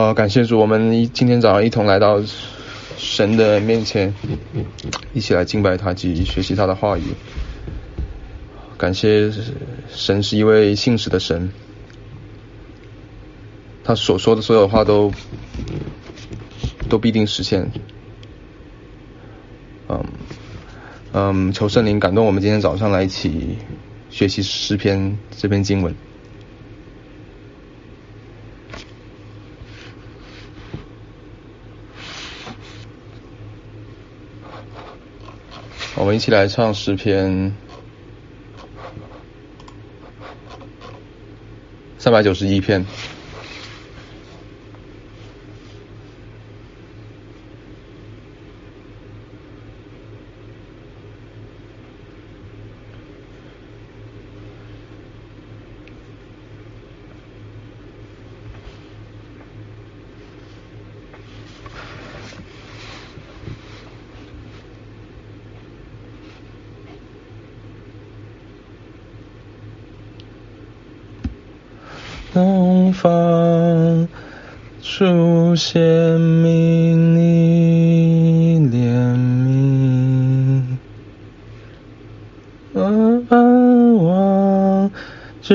感谢主，我们今天早上一同来到神的面前，一起来敬拜他及学习他的话语。感谢神是一位信实的神，他所说的所有话都必定实现。求圣灵感动我们今天早上来一起学习诗篇这篇经文。我们一起来唱诗篇391篇。东方出现明你怜悯，盼望挚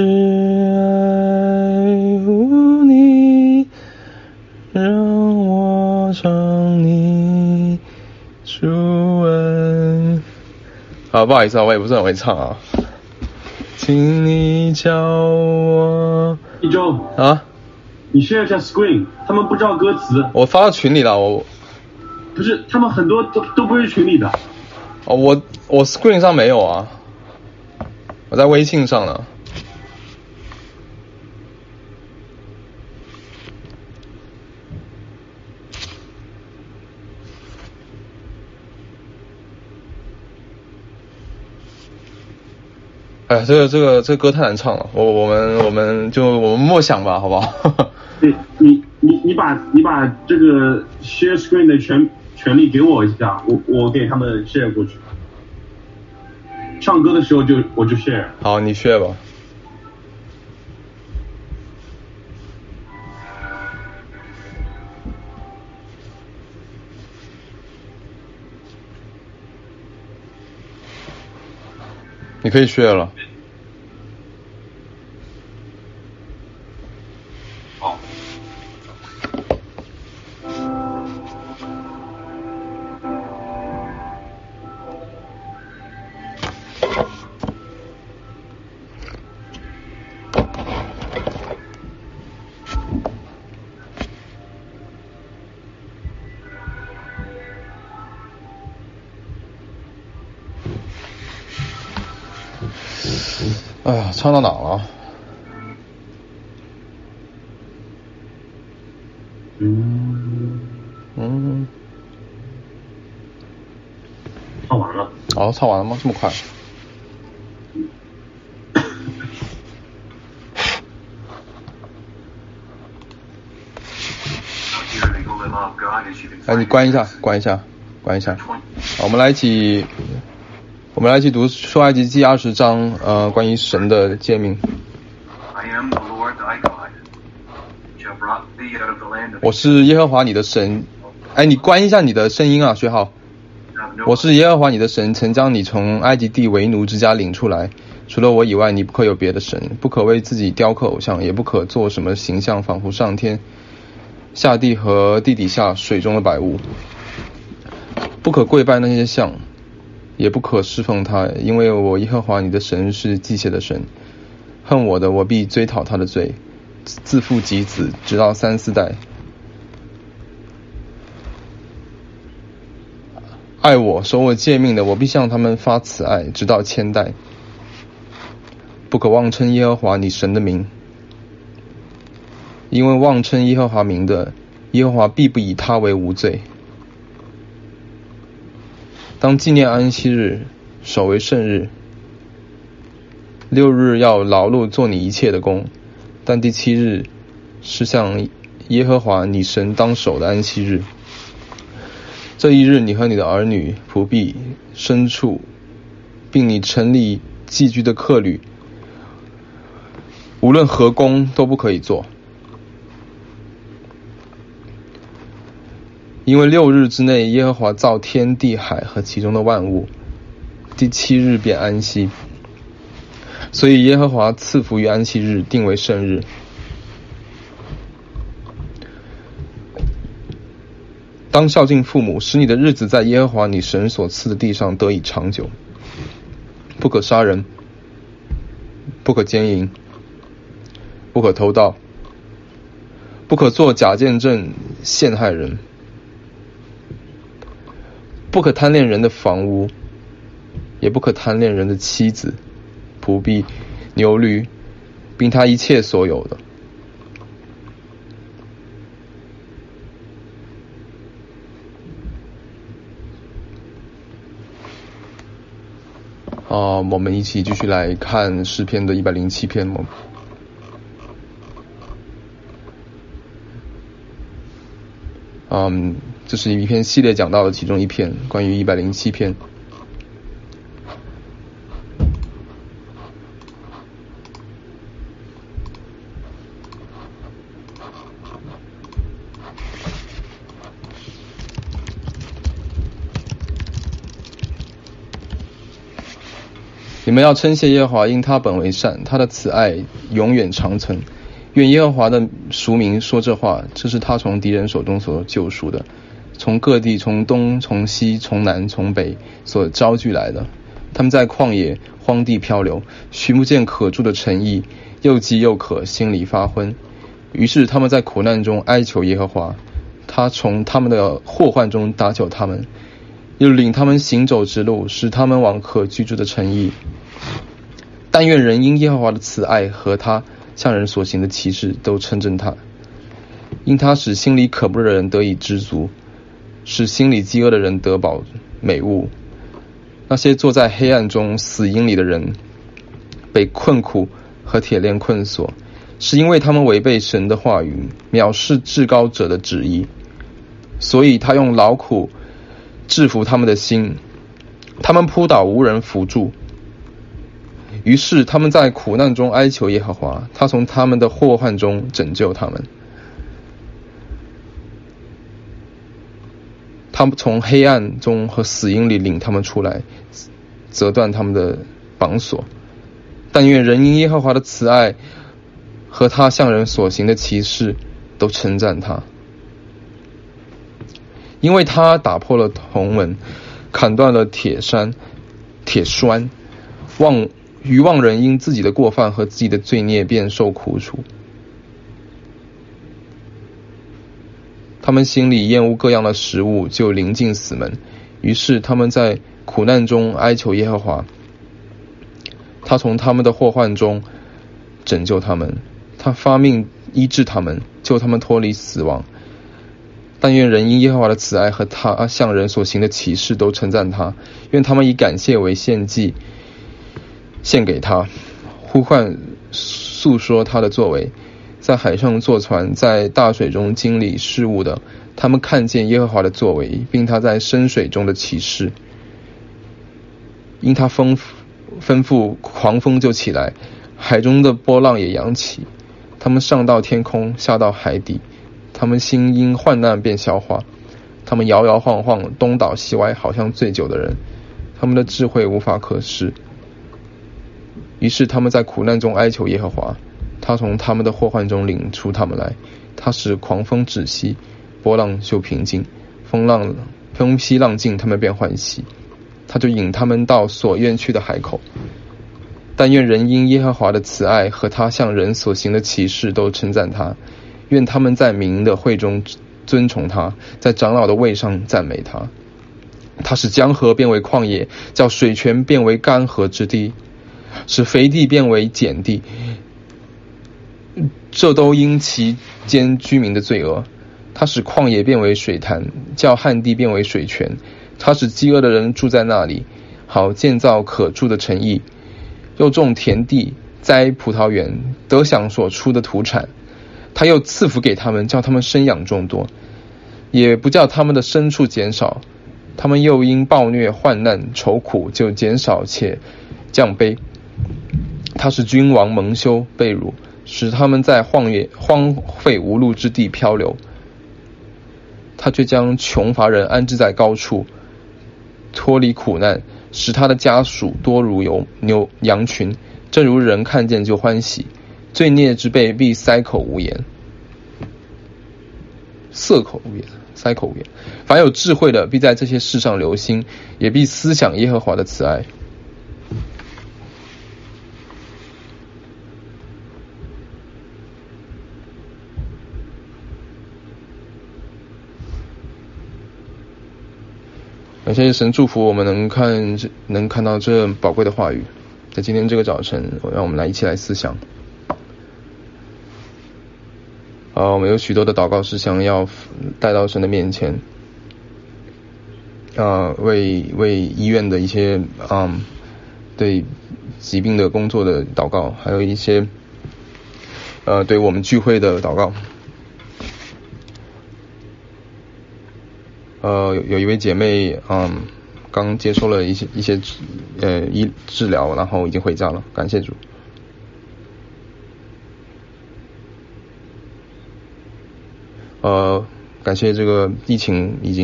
爱无你，让我尝你主恩。不好意思啊，我也不是很会唱啊，请你教我。 一周啊， 你 share 一下 screen， 他们不知道歌词。 我发到群里了， 不是，他们很多都不是群里的。 我 screen 上没有啊，我在微信上了。哎，这个歌太难唱了，我们默想吧，好不好？ 对，你把这个 share screen 的权利给我一下，我给他们 share 过去。唱歌的时候我就 share。 好，你 share 吧。你可以share了。 好。 哎呀，唱到哪了？ 唱完了。 哦，唱完了吗？这么快？哎，你关一下。我们来一起读出埃及记20章，关于神的诫命。我是耶和华你的神。哎，你关一下你的声音啊，学好。我是耶和华你的神，曾将你从埃及地为奴之家领出来。除了我以外，你不可有别的神，不可为自己雕刻偶像，也不可做什么形象，仿佛上天、下地和地底下水中的百物。不可跪拜那些像，也不可侍奉他，因为我耶和华你的神是忌邪的神，恨我的，我必追讨他的罪，自父及子，直到3、4代。爱我守我诫命的，我必向他们发慈爱，直到1000代。不可妄称耶和华你神的名，因为妄称耶和华名的，耶和华必不以他为无罪。当纪念安息日，守为圣日。6日要劳碌做你一切的工，但第7日是向耶和华你神当守的安息日。这一日，你和你的儿女、仆婢、牲畜，并你城里寄居的客旅，无论何工都不可以做。 因为6日之内耶和华造天地海和其中的万物，第7日便安息，所以耶和华赐福于安息日，定为圣日。当孝敬父母，使你的日子在耶和华你神所赐的地上得以长久。不可杀人，不可奸淫，不可偷盗，不可作假见证陷害人，不可贪恋人的房屋，也不可贪恋人的妻子、仆婢、牛驴，并他一切所有的。我们一起继续来看诗篇的107篇。这是一篇系列讲到的其中一篇，关于107篇。你们要称谢耶和华，因他本为善，他的慈爱永远长存。愿耶和华的赎民说这话，这是他从敌人手中所救赎的，从各地，从东，从西，从南，从北所招聚来的。他们在旷野荒地漂流，寻不见可住的城邑，又饥又渴，心里发昏。于是他们在苦难中哀求耶和华，他从他们的祸患中搭救他们，又领他们行走直路，使他们往可居住的城邑。但愿人因耶和华的慈爱和他向人所行的奇事都称赞他，因他使心里渴慕的人得以知足，使心里饥饿的人得饱美物。那些坐在黑暗中死荫里的人被困苦和铁链困锁，是因为他们违背神的话语，藐视至高者的旨意，所以他用劳苦制服他们的心，他们扑倒无人扶助。于是他们在苦难中哀求耶和华，他从他们的祸患中拯救他们。他们从黑暗中和死荫里领他们出来，折断他们的绑锁。但愿人因耶和华的慈爱和他向人所行的奇事都称赞他，因为他打破了铜门，砍断了铁栓，愚妄人因自己的过犯和自己的罪孽便受苦楚。他们心里厌恶各样的食物，就临近死门。于是他们在苦难中哀求耶和华，他从他们的祸患中拯救他们，他发命医治他们，救他们脱离死亡。但愿人因耶和华的慈爱和他向人所行的奇事都称赞他，愿他们以感谢为献祭献给他，呼唤诉说他的作为。在海上坐船，在大水中经历事物的，他们看见耶和华的作为，并他在深水中的奇事。因他吩咐，狂风就起来，海中的波浪也扬起。他们上到天空，下到海底，他们心因患难便消化。他们摇摇晃晃，东倒西歪，好像醉酒的人，他们的智慧无法可施。于是他们在苦难中哀求耶和华，他从他们的祸患中领出他们来。他使狂风止息，波浪就平静，风息浪静，他们便欢喜。他就引他们到所愿去的海口。但愿人因耶和华的慈爱和他向人所行的奇事都称赞他，愿他们在民的会中尊崇他，在长老的位上赞美他。他使江河变为旷野，叫水泉变为干涸之地，使肥地变为碱地，这都因其间居民的罪恶。他使旷野变为水潭，叫旱地变为水泉。他使饥饿的人住在那里，好建造可住的城邑，又种田地，栽葡萄园，得享所出的土产。他又赐福给他们，叫他们生养众多，也不叫他们的牲畜减少。他们又因暴虐患难愁苦，就减少且降卑。他使君王蒙羞被辱，使他们在荒废无路之地漂流。 他却将穷乏人安置在高处，脱离苦难，使他的家属多如羊群，正如人看见就欢喜，罪孽之辈必塞口无言。塞口无言。凡有智慧的必在这些事上留心，也必思想耶和华的慈爱。感谢神祝福我们能看到这宝贵的话语，在今天这个早晨，让我们一起来思想。我们有许多的祷告事项要带到神的面前，为医院的一些对疾病的工作的祷告，还有一些对我们聚会的祷告。有一位姐妹刚接受了一些治疗，然后已经回家了，感谢主。感谢这个疫情已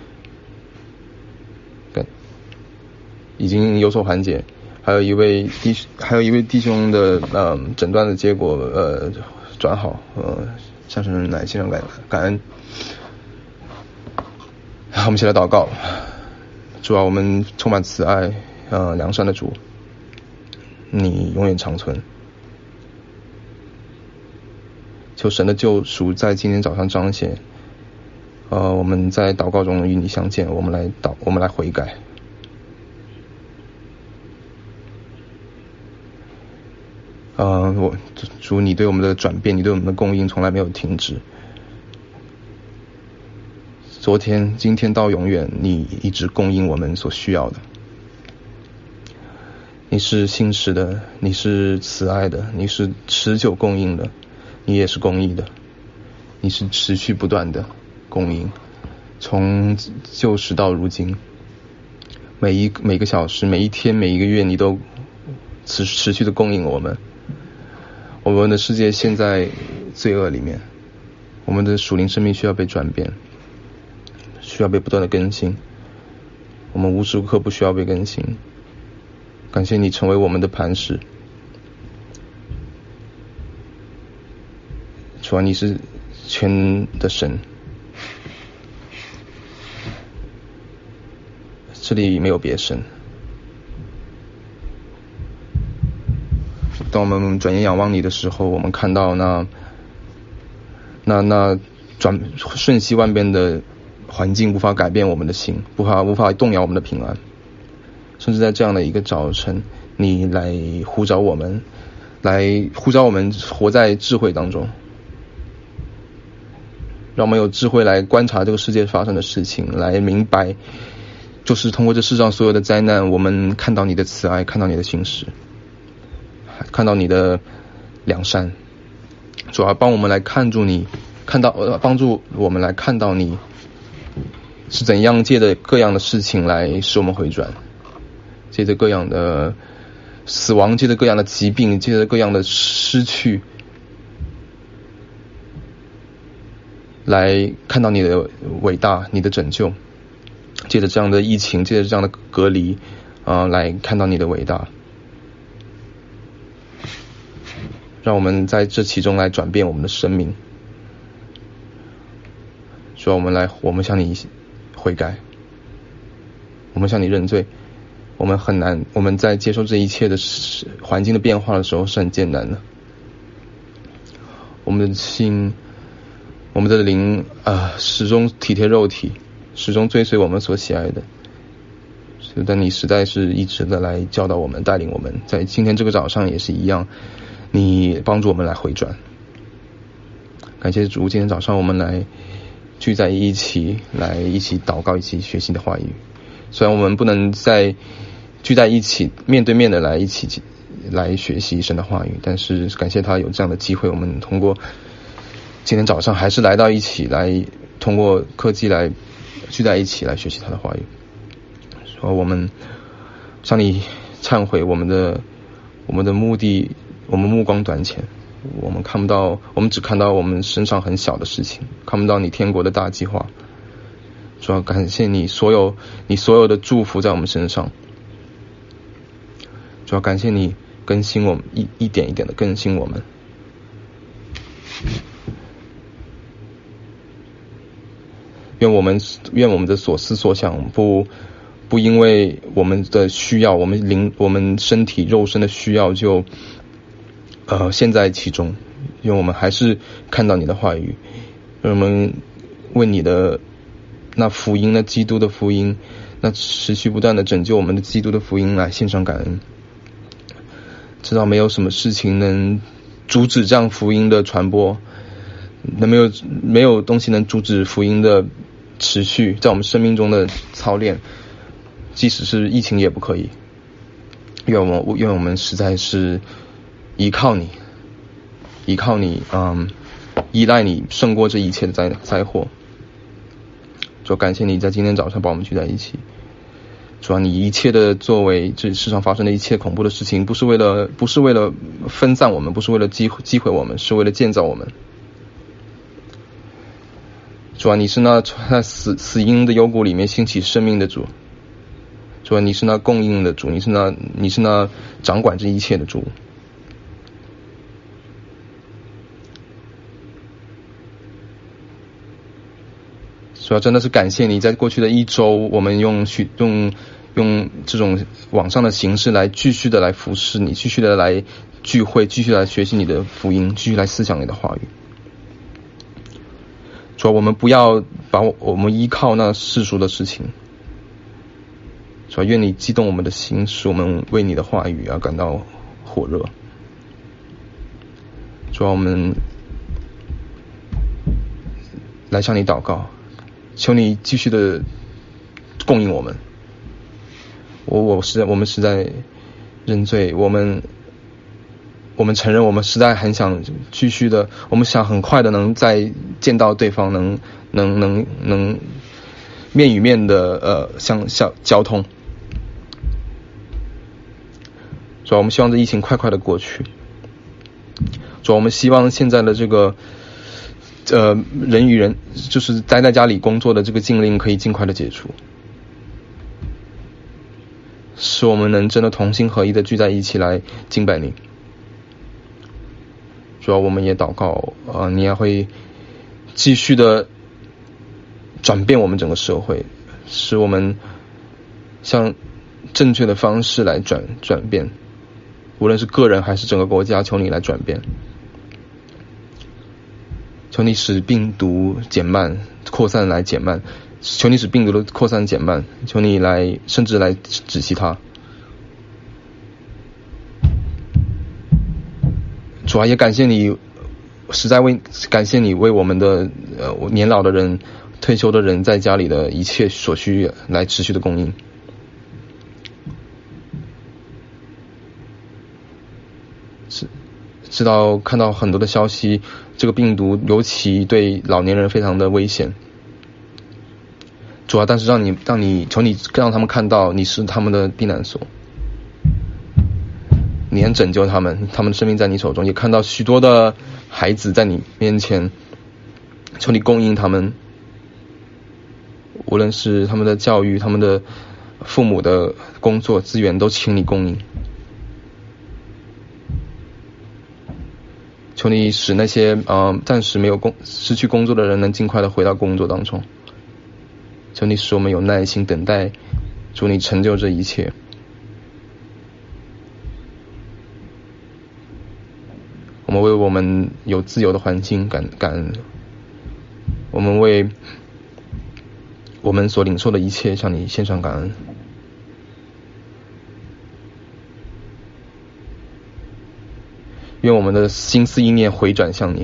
经有所缓解，还有一位弟兄的诊断的结果转好，向神来献上感恩。我们一起来祷告。主啊，我们充满慈爱良善的主，你永远长存。求神的救赎在今天早上彰显，我们在祷告中与你相见，我们来悔改。主，你对我们的转变，你对我们的供应从来没有停止。昨天、今天到永远，你一直供应我们所需要的。你是信实的，你是慈爱的，你是持久供应的，你也是公义的，你是持续不断的供应，从旧时到如今，每个小时、每一天、每一个月，你都持续的供应我们。我们的世界陷在罪恶里面，我们的属灵生命需要被转变，需要被不断的更新，我们无时无刻不需要被更新。感谢你成为我们的磐石，主啊，你是全能的神，这里没有别神。当我们转眼仰望你的时候，我们看到那瞬息万变的环境无法改变我们的心，无法动摇我们的平安，甚至在这样的一个早晨，你来呼召我们活在智慧当中，让我们有智慧来观察这个世界发生的事情，来明白，就是通过这世上所有的灾难，我们看到你的慈爱，看到你的信实，看到你的良善。主要帮我们来看住你，帮助我们来看到你是怎样借着各样的事情来使我们回转，借着各样的死亡，借着各样的疾病，借着各样的失去，来看到你的伟大，你的拯救，借着这样的疫情，借着这样的隔离来看到你的伟大，让我们在这其中来转变我们的生命。说我们向你悔改，我们向你认罪。我们在接受这一切的环境的变化的时候是很艰难的。我们的心，我们的灵始终体贴肉体，始终追随我们所喜爱的。但你实在是一直的来教导我们，带领我们，在今天这个早上也是一样，你帮助我们来回转。感谢主，今天早上我们来聚在一起，来一起祷告，一起学习的话语。虽然我们不能再聚在一起面对面的来一起来学习神的话语，但是感谢他有这样的机会，我们通过今天早上还是来到一起，来通过科技来聚在一起来学习他的话语。说我们向你忏悔我们的目的，我们目光短浅，我们只看到我们身上很小的事情，看不到你天国的大计划， 主要感谢你所有的祝福在我们身上，主要感谢你更新我们，一点一点的更新我们。愿我们的所思所想不因为我们的需要，我们身体肉身的需要就陷在其中，愿我们还是看到你的话语，让我们为你的那福音，那基督的福音，那持续不断的拯救我们的基督的福音来献上感恩。知道没有什么事情能阻止这样福音的传播，没有东西能阻止福音的持续在我们生命中的操练，即使是疫情也不可以。愿我们实在是依靠你，依赖你胜过这一切的灾祸。主，感谢你在今天早上把我们聚在一起。主啊，你一切的作为，这世上发生的一切恐怖的事情，不是为了分散我们，不是为了击毁我们，是为了建造我们。主啊，你是那在死荫的幽谷里面兴起生命的主。主啊，你是那供应的主，你是那掌管这一切的主。主要真的是感谢你，在过去的一周，我们用这种网上的形式来继续的来服侍你，继续的来聚会，继续来学习你的福音，继续来思想你的话语。主要我们不要把我们依靠那世俗的事情。主要愿你激动我们的心，使我们为你的话语而感到火热。主要我们来向你祷告，求你继续的供应我们。我们实在认罪，我们承认我们实在很想继续的，我们想很快的能再见到对方，能面与面的像交通。主要我们希望这疫情快快的过去。主要我们希望现在的这个人与人就是待在家里工作的这个禁令可以尽快的解除，使我们能真的同心合一的聚在一起来敬拜你。主要我们也祷告你也会继续的转变我们整个社会，使我们向正确的方式来转变，无论是个人还是整个国家，求你来转变，求你使病毒扩散来减慢，求你使病毒的扩散减慢，求你来甚至来止息它。主啊，也感谢你，实在感谢你为我们的年老的人、退休的人在家里的一切所需来持续的供应。知道看到很多的消息，这个病毒尤其对老年人非常的危险。主啊，但是求你让他们看到你是他们的避难所，你能拯救他们的生命在你手中，也看到许多的孩子在你面前，求你供应他们，无论是他们的教育、他们的父母的工作资源，都请你供应。求你使那些暂时失去工作的人能尽快的回到工作当中。求你使我们有耐心等待，主你成就这一切。我们为我们有自由的环境感恩，我们为我们所领受的一切向你献上感恩。愿我们的心思意念回转向你，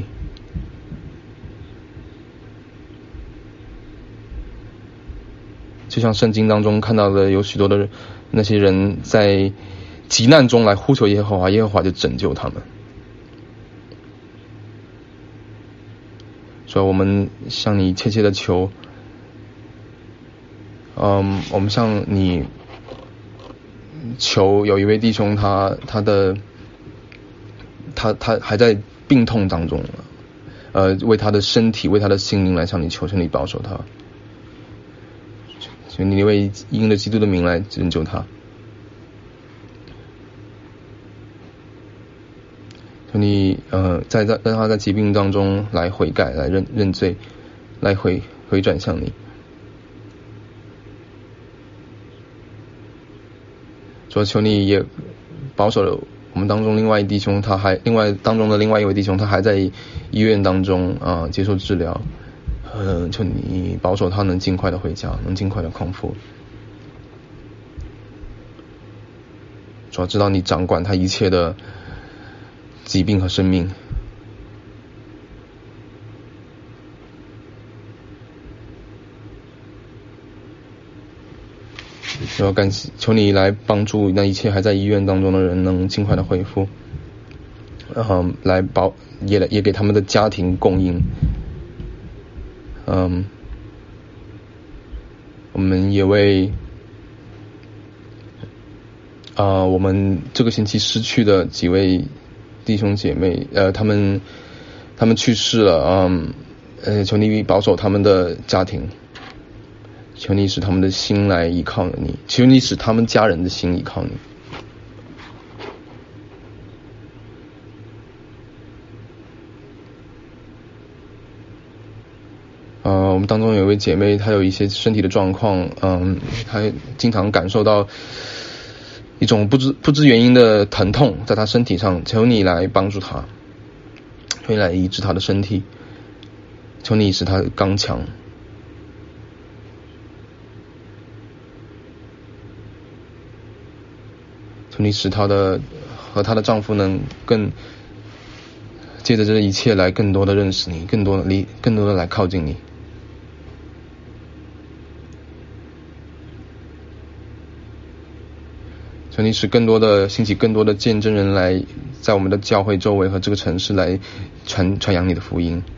就像圣经当中看到的有许多的那些人在急难中来呼求耶和华，耶和华就拯救他们。所以我们向你切切的求，我们向你求，有一位弟兄他还在病痛当中，为他的身体为他的心灵来向你求，求你保守他。 求你为因着基督的名来拯救他，求你让他在疾病当中来悔改，来认罪，来回转向你。主，求你也保守了我们当中另外一弟兄，当中的另外一位弟兄，他还在医院当中接受治疗。求你保守他能尽快的回家，能尽快的康复。主要知道你掌管他一切的疾病和生命。主要求你来帮助那一切还在医院当中的人能尽快的恢复，也给他们的家庭供应。我们也为我们这个星期失去的几位弟兄姐妹，他们去世了，求你保守他们的家庭，求你使他们的心来依靠你，求你使他们家人的心依靠你。我们当中有一位姐妹，她有一些身体的状况，她经常感受到一种不知原因的疼痛在她身体上，求你来帮助她，求你来医治她的身体，求你使她刚强，求你使她和她的丈夫能借着这一切来更多的认识你，更多的来靠近你。求你使兴起更多的见证人来在我们的教会周围和这个城市来传扬你的福音。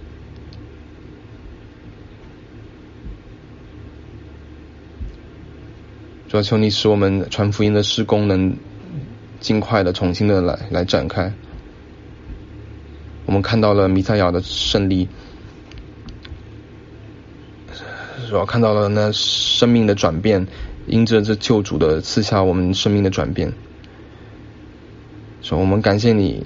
主要求你使我们传福音的事工能尽快的重新的来展开。我们看到了弥赛亚的胜利，主要看到了那生命的转变，因着这救主的赐下我们生命的转变。所以我们感谢你，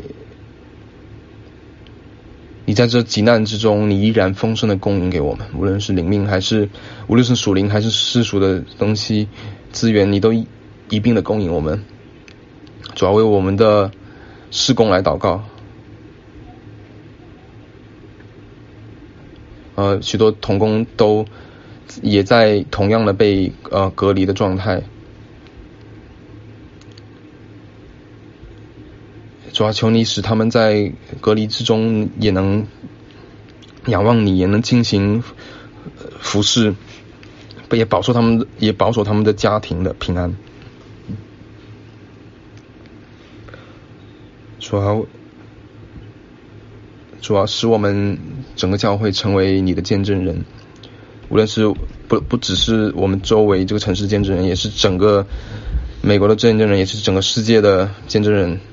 你在这急难之中，你依然丰盛的供应给我们，无论是灵命无论是属灵还是世俗的东西资源，你都一并的供应我们。主要为我们的事工来祷告。许多同工也在同样的被隔离的状态。主要求你使他们在隔离之中也能仰望你，也能进行服事，也保守他们的家庭的平安。主要使我们整个教会成为你的见证人，无论是不只是我们周围这个城市见证人，也是整个美国的见证人，也是整个世界的见证人。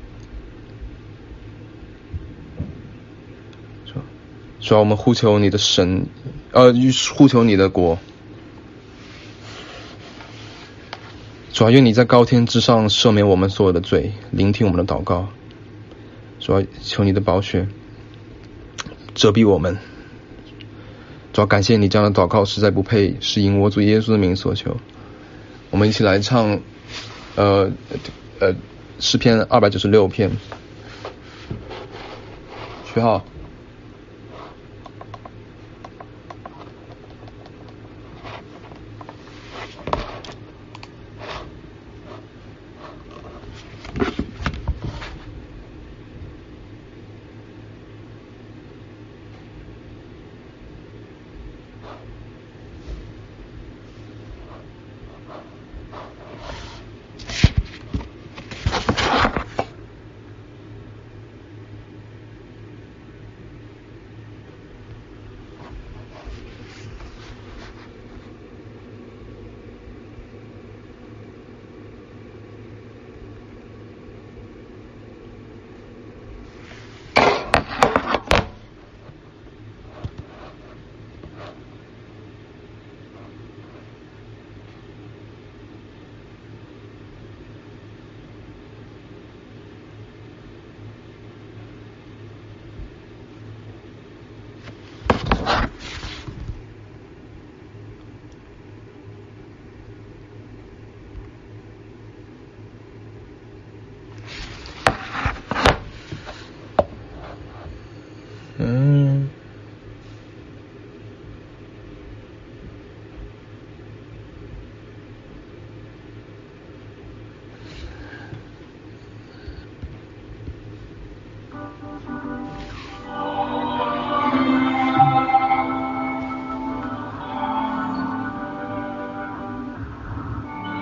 主要我们呼求你的神，呼求你的国。主要愿你在高天之上赦免我们所有的罪，聆听我们的祷告。主要求你的宝血遮蔽我们。主要感谢你这样的祷告实在不配，是因我主耶稣的名所求。我们一起来唱诗篇296篇，学好。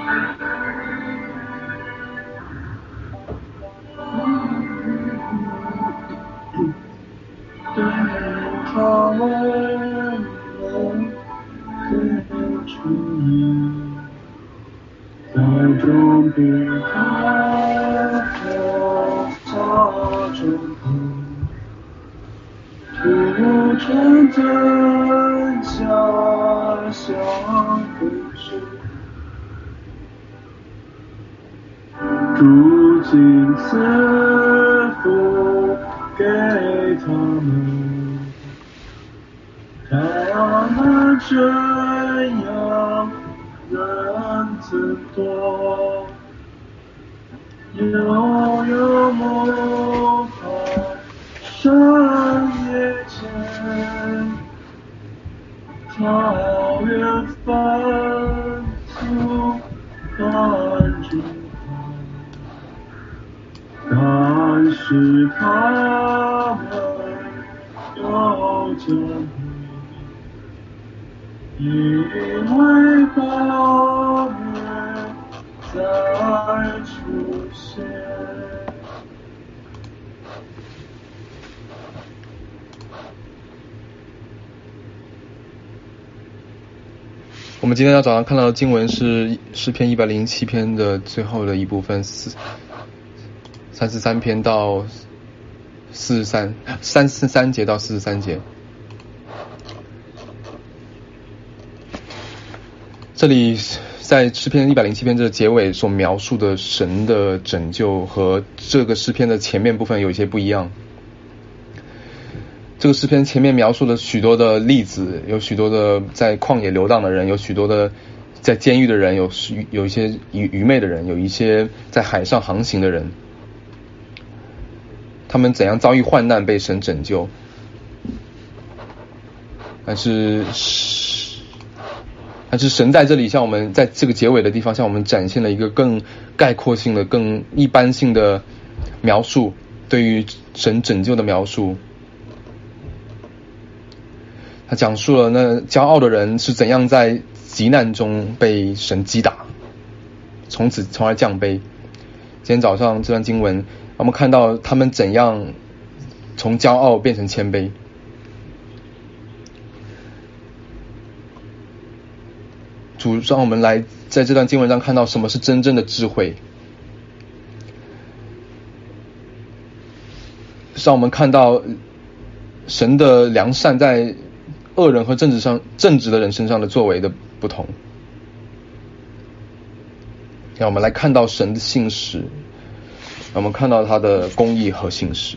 他们的出现，在中间他和他中途成真假相回事，如今赐福给他们，他们这样人增多，有梦在山野间，草原翻出繁枝花，但是他们要降临，因为报灭再出现。 我们今天早上看到的经文是诗篇107篇的最后的一部分，33篇到33节到43节。这里在诗篇107篇这个结尾所描述的神的拯救和这个诗篇的前面部分有一些不一样。这个诗篇前面描述了许多的例子，有许多的在旷野流浪的人，有许多的在监狱的人，有一些愚昧的人，有一些在海上航行的人，他们怎样遭遇患难被神拯救。但是神在这里向我们在这个结尾的地方向我们展现了一个更概括性的更一般性的描述，对于神拯救的描述。他讲述了那骄傲的人是怎样在急难中被神击打，从而降卑。今天早上这段经文我们看到他们怎样从骄傲变成谦卑。主让我们来在这段经文上看到什么是真正的智慧，让我们看到神的良善在恶人和正直的人身上的作为的不同，让我们来看到神的信实，让我们看到他的公义和信实。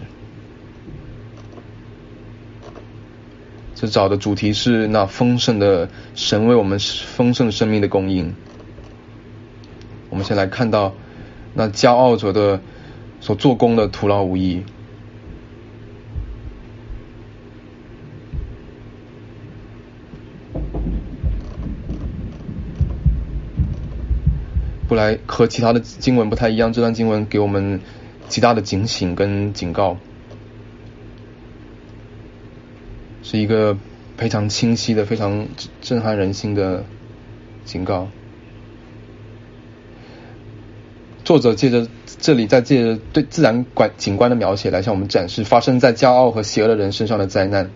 这找的主题是那丰盛的神为我们丰盛生命的供应。我们先来看到那骄傲者的所做工的徒劳无益。和其他的经文不太一样，这段经文给我们极大的警醒跟警告，是一个非常清晰的非常震撼人心的警告。作者借着对自然景观的描写来向我们展示发生在骄傲和邪恶的人身上的灾难，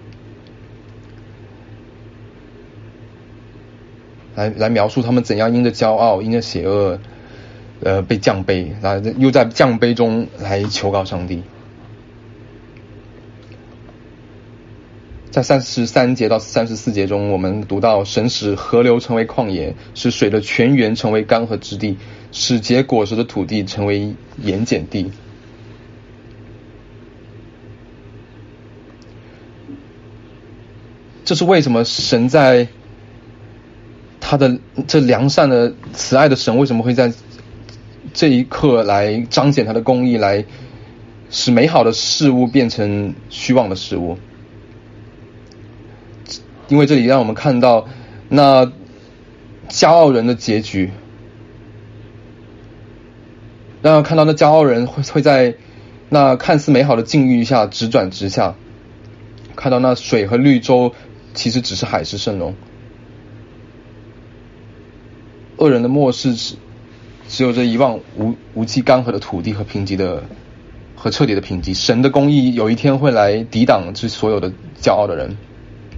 来描述他们怎样因着骄傲因着邪恶被降卑，又在降卑中来求告上帝。在33节到34节中，我们读到神使河流成为旷野，使水的泉源成为干涸之地，使结果实的土地成为盐碱地。这是为什么神在他的这良善的慈爱的神为什么会在这一刻来彰显他的公义，来使美好的事物变成虚妄的事物。因为这里让我们看到那骄傲人的结局，让我们看到那骄傲人会在那看似美好的境遇下直转直下，看到那水和绿洲其实只是海市蜃楼。 恶人的末世只有这一望无际干涸的土地和彻底的贫瘠。神的公义有一天会来抵挡这所有的骄傲的人。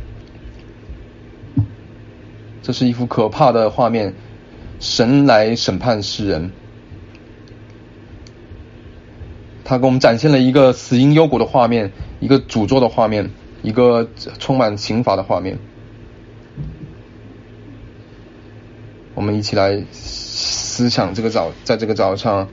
这是一幅可怕的画面，神来审判世人。他给我们展现了一个死因幽谷的画面，一个诅咒的画面，一个充满刑罚的画面。我们一起来思想在这个早上，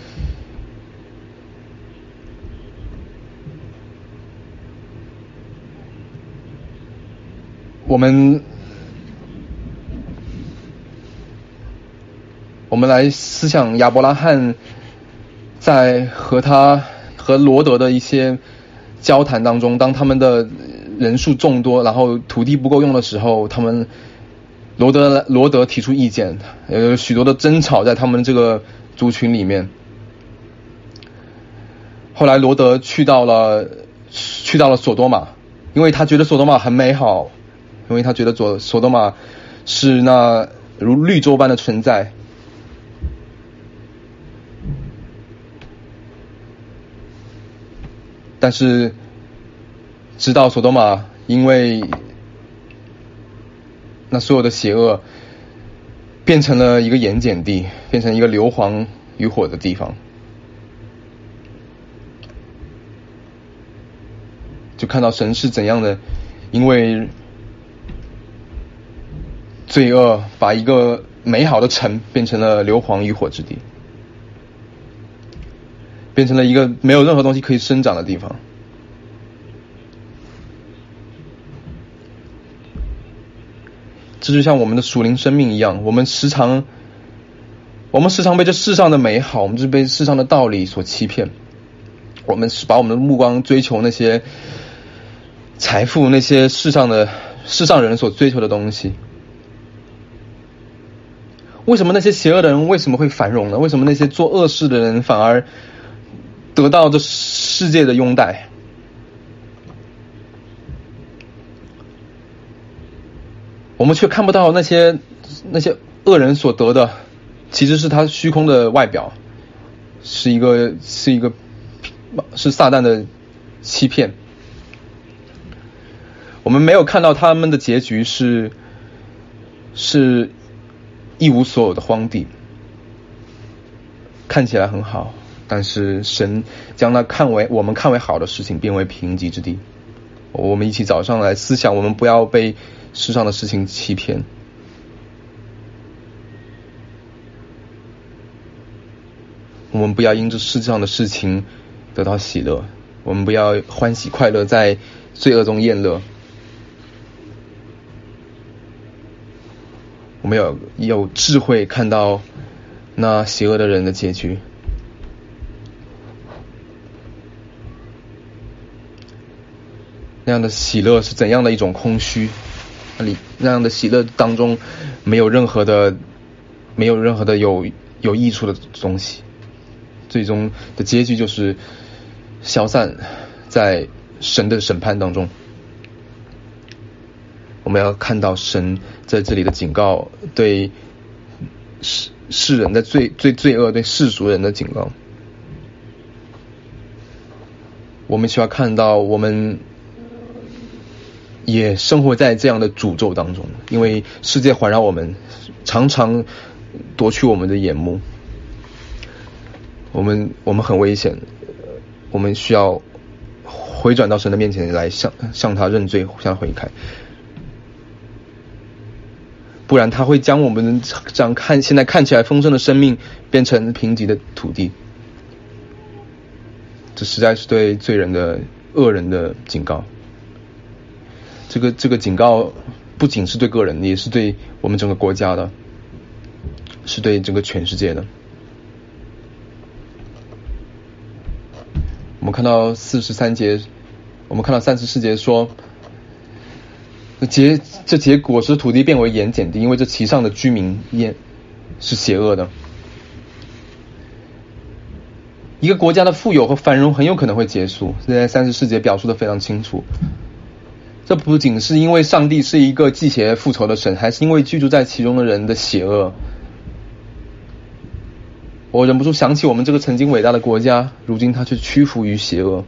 我们来思想亚伯拉罕在和罗德的一些交谈当中，当他们的人数众多，然后土地不够用的时候，罗德提出意见，有许多的争吵在他们这个族群里面。后来罗德去到了索多玛，因为他觉得索多玛很美好，因为他觉得索多玛是那如绿洲般的存在。但是直到索多玛因为那所有的邪恶变成了一个盐碱地，变成一个硫磺与火的地方，就看到神是怎样的因为罪恶把一个美好的城变成了硫磺与火之地，变成了一个没有任何东西可以生长的地方。这就像我们的属灵生命一样，我们时常被这世上的美好，我们就是被世上的道理所欺骗，我们把我们的目光追求那些财富，那些世上人所追求的东西。为什么那些邪恶的人为什么会繁荣呢？为什么那些做恶事的人反而得到这世界的拥戴？我们却看不到那些恶人所得的，其实是他虚空的外表，是撒旦的欺骗。我们没有看到他们的结局是一无所有的荒地，看起来很好，但是神将那我们看为好的事情变为贫瘠之地。我们一起早上来思想，我们不要被世上的事情欺骗，我们不要因这世上的事情得到喜乐，我们不要欢喜快乐在罪恶中厌乐，我们有智慧看到那邪恶的人的结局。那样的喜乐是怎样的一种空虚？那样的喜乐当中没有任何的有益处的东西，最终的结局就是消散在神的审判当中。我们要看到神在这里的警告，对世人的罪恶，对世俗人的警告。我们需要看到我们也生活在这样的诅咒当中，因为世界环绕我们，常常夺去我们的眼目，我们很危险，我们需要回转到神的面前来向他认罪，向他悔改，不然他会将我们这样现在看起来丰盛的生命变成贫瘠的土地。这实在是对恶人的警告。这个警告不仅是对个人，也是对我们整个国家的，是对整个全世界的。我们看到34节说，这结果使土地变为盐碱地，因为这其上的居民是邪恶的。一个国家的富有和繁荣很有可能会结束，这在34节表述的非常清楚。这不仅是因为上帝是一个忌邪复仇的神，还是因为居住在其中的人的邪恶我忍不住想起我们这个曾经伟大的国家，如今它却屈服于邪恶。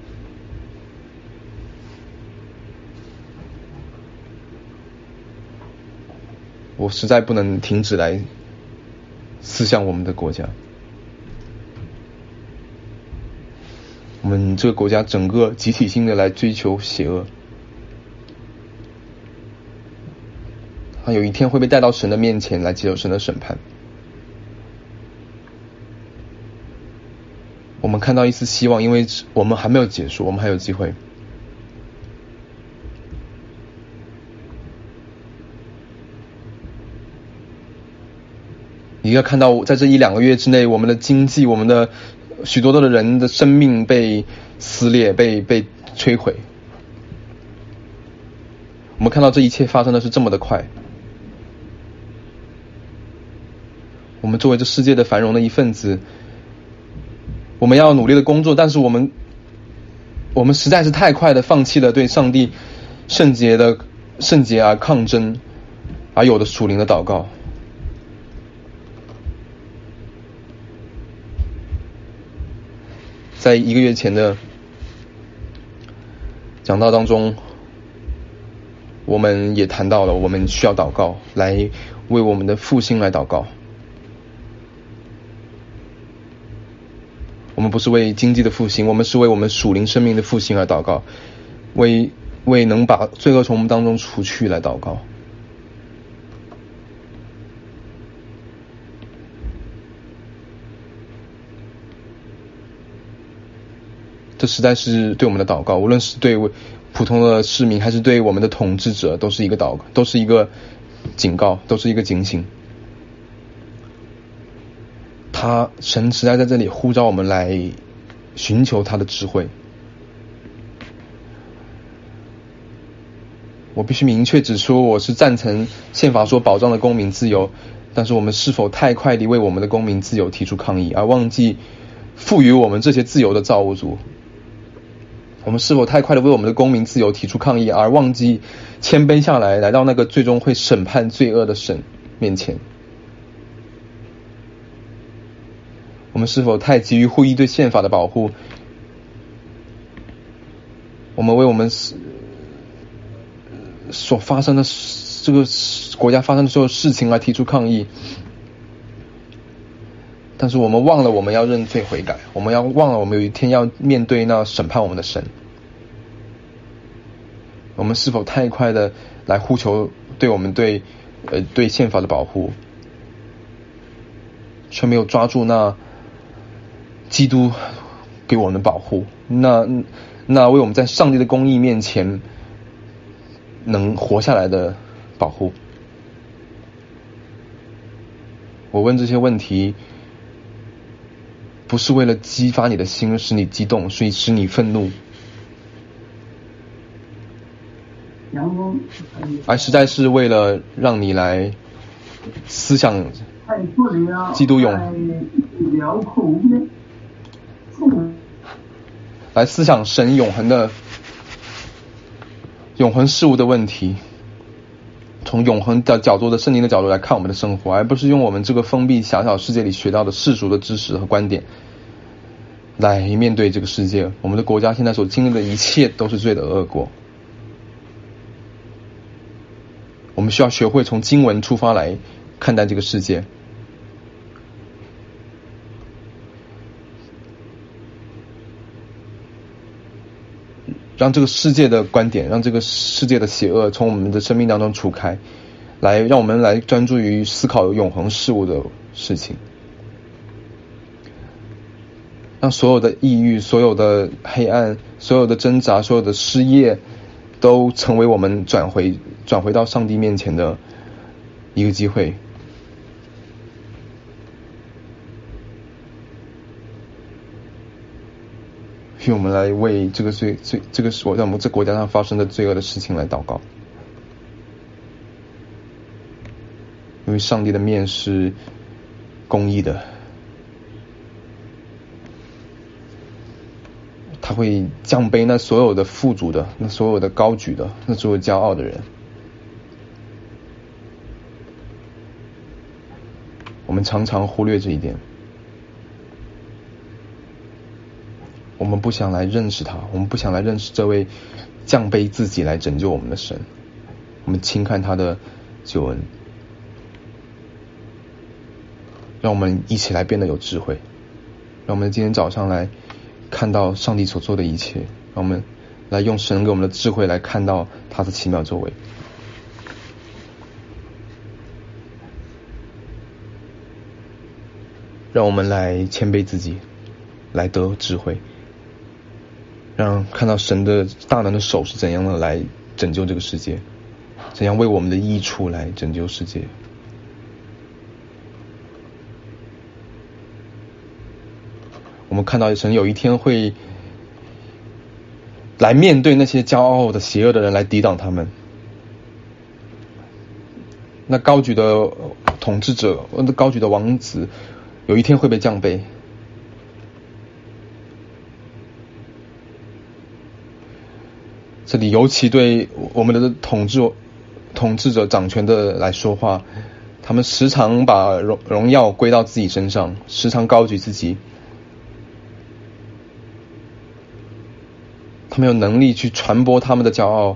我实在不能停止来思想我们的国家。我们这个国家整个集体性的来追求邪恶，它有一天会被带到神的面前来接受神的审判。我们看到一丝希望，因为我们还没有结束，我们还有机会。你要看到在这1-2个月之内，我们的经济，我们的许多的人的生命被撕裂，被摧毁。我们看到这一切发生的是这么的快。我们作为这世界的繁荣的一份子，我们要努力的工作，但是我们实在是太快的放弃了对上帝圣洁而抗争而有的属灵的祷告。在1个月前的讲道当中，我们也谈到了我们需要祷告，来为我们的复兴来祷告。我们不是为经济的复兴，我们是为我们属灵生命的复兴而祷告，为能把罪恶从我们当中除去来祷告。这实在是对我们的祷告，无论是对普通的市民还是对我们的统治者，都是一个祷告，都是一个警告，都是一个警醒。神实在在这里呼召我们来寻求他的智慧。我必须明确指出，我是赞成宪法所保障的公民自由，但是我们是否太快地为我们的公民自由提出抗议，而忘记赋予我们这些自由的造物主？我们是否太快地为我们的公民自由提出抗议，而忘记谦卑下来，来到那个最终会审判罪恶的神面前？我们是否太急于呼吁对宪法的保护？我们为我们所发生的这个国家发生的所有事情而提出抗议，但是我们忘了我们要认罪悔改，我们忘了我们有一天要面对那审判我们的神。我们是否太快的来呼求对我们对宪法的保护，却没有抓住那基督给我们的保护，那为我们在上帝的公义面前能活下来的保护？我问这些问题，不是为了激发你的心，使你激动，所以使你愤怒，而实在是为了让你来思想基督来思想神永恒事物的问题，从永恒的角度的圣经的角度来看我们的生活，而不是用我们这个封闭狭小世界里学到的世俗的知识和观点来面对这个世界。我们的国家现在所经历的一切都是罪的恶果。我们需要学会从经文出发来看待这个世界，让这个世界的观点，让这个世界的邪恶从我们的生命当中除开，来让我们来专注于思考永恒事物的事情，让所有的抑郁，所有的黑暗，所有的挣扎，所有的失业，都成为我们转回到上帝面前的一个机会。愿我们来为这个在我们这国家上发生的罪恶的事情来祷告，因为上帝的面是公义的，他会降卑那所有的富足的，那所有的高举的，那所有骄傲的人。我们常常忽略这一点， 我们不想来认识他，我们不想来认识这位降卑自己来拯救我们的神，我们轻看他的救恩。让我们一起来变得有智慧，让我们今天早上来看到上帝所做的一切，让我们来用神给我们的智慧来看到他的奇妙作为。让我们来谦卑自己，来得智慧，让看到神的大能的手是怎样的来拯救这个世界，怎样为我们的益处来拯救世界。我们看到神有一天会来面对那些骄傲的邪恶的人，来抵挡他们。那高举的统治者，高举的王子有一天会被降卑。这里尤其对我们的统治者掌权的来说话，他们时常把荣耀归到自己身上，时常高举自己，他们有能力去传播他们的骄傲，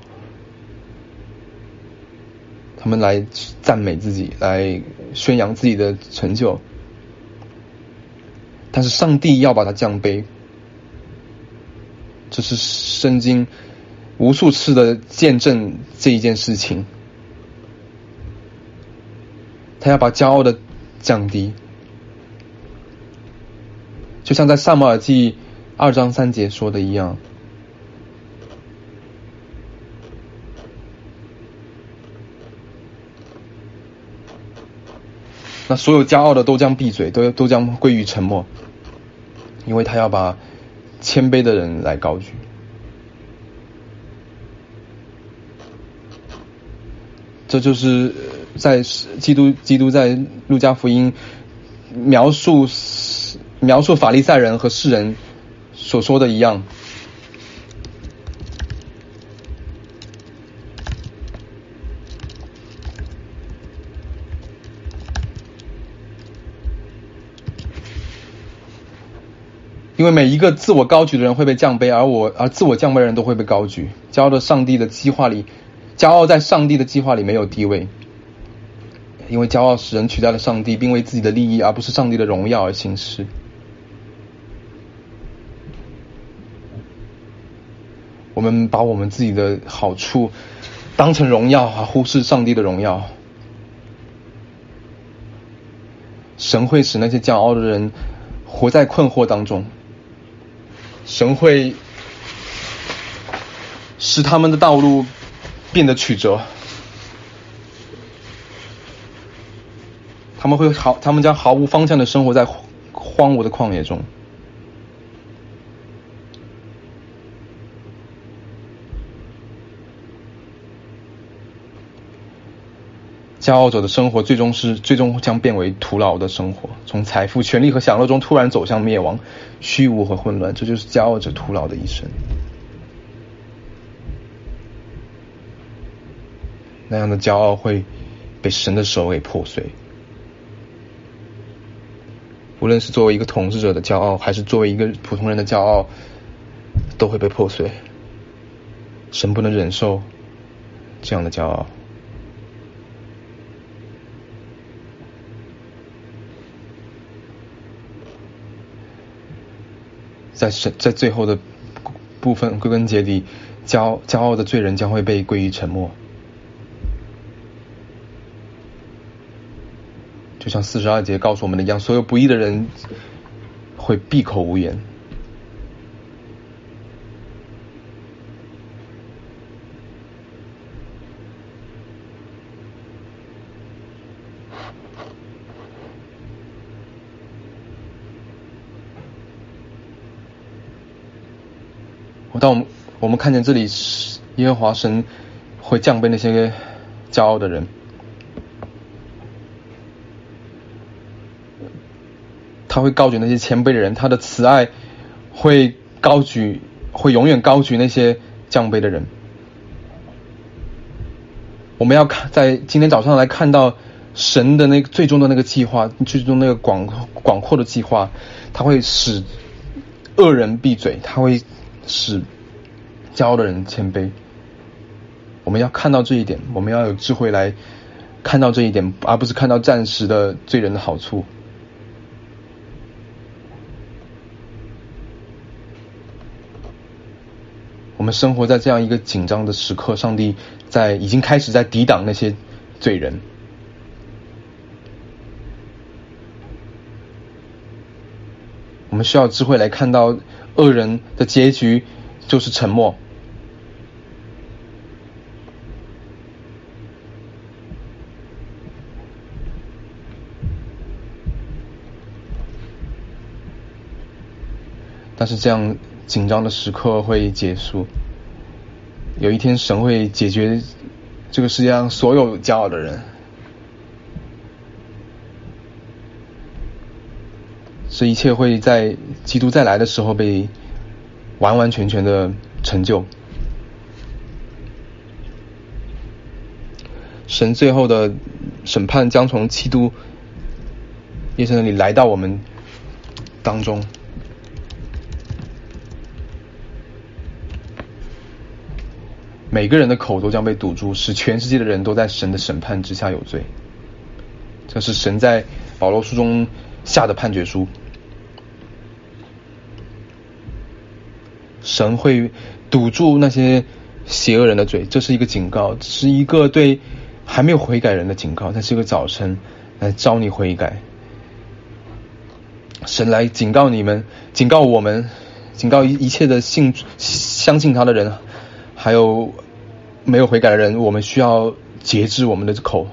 他们来赞美自己，来宣扬自己的成就。但是上帝要把它降卑，这是圣经无数次的见证这一件事情。他要把骄傲的降低，就像在撒母耳记2章3节说的一样，那所有骄傲的都将闭嘴，都将归于沉默，因为他要把谦卑的人来高举。这就是在基督在路加福音描述法利赛人和世人所说的一样。因为每一个自我高举的人会被降卑，而自我降卑的人都会被高举。骄傲在上帝的计划里没有地位，因为骄傲使人取代了上帝，并为自己的利益而不是上帝的荣耀而行事。我们把我们自己的好处当成荣耀，而忽视上帝的荣耀。神会使那些骄傲的人活在困惑当中，神会使他们的道路变得曲折，他们将毫无方向的生活在荒芜的旷野中。骄傲者的生活最终将变为徒劳的生活，从财富、权力和享乐中突然走向灭亡、虚无和混乱，这就是骄傲者徒劳的一生。那样的骄傲会被神的手给破碎。无论是作为一个统治者的骄傲，还是作为一个普通人的骄傲，都会被破碎。神不能忍受这样的骄傲。在最后的部分，归根结底，骄傲的罪人将会被归于沉默，就像42节告诉我们的一样，所有不义的人会闭口无言。当我们看见这里耶和华神会降卑那些骄傲的人，他会高举那些谦卑的人，他的慈爱会永远高举那些降卑的人。我们要在今天早上来看到神的那个最终的那个计划，最终那个广阔的计划，他会使恶人闭嘴，他会使骄傲的人谦卑。我们要看到这一点，我们要有智慧来看到这一点，而不是看到暂时的罪人的好处。我们生活在这样一个紧张的时刻，上帝已经开始在抵挡那些罪人。我们需要智慧来看到恶人的结局就是沉默。但是这样紧张的时刻会结束，有一天神会解决这个世界上所有骄傲的人，这一切会在基督再来的时候被完完全全的成就。神最后的审判将从基督耶稣那里来到我们当中。每个人的口都将被堵住，使全世界的人都在神的审判之下有罪。这是神在保罗书中下的判决书。神会堵住那些邪恶人的嘴，这是一个警告，是一个对还没有悔改人的警告。这是一个早晨来召你悔改，神来警告你们，警告我们，警告一切的相信他的人，还有没有悔改的人。我们需要节制我们的口。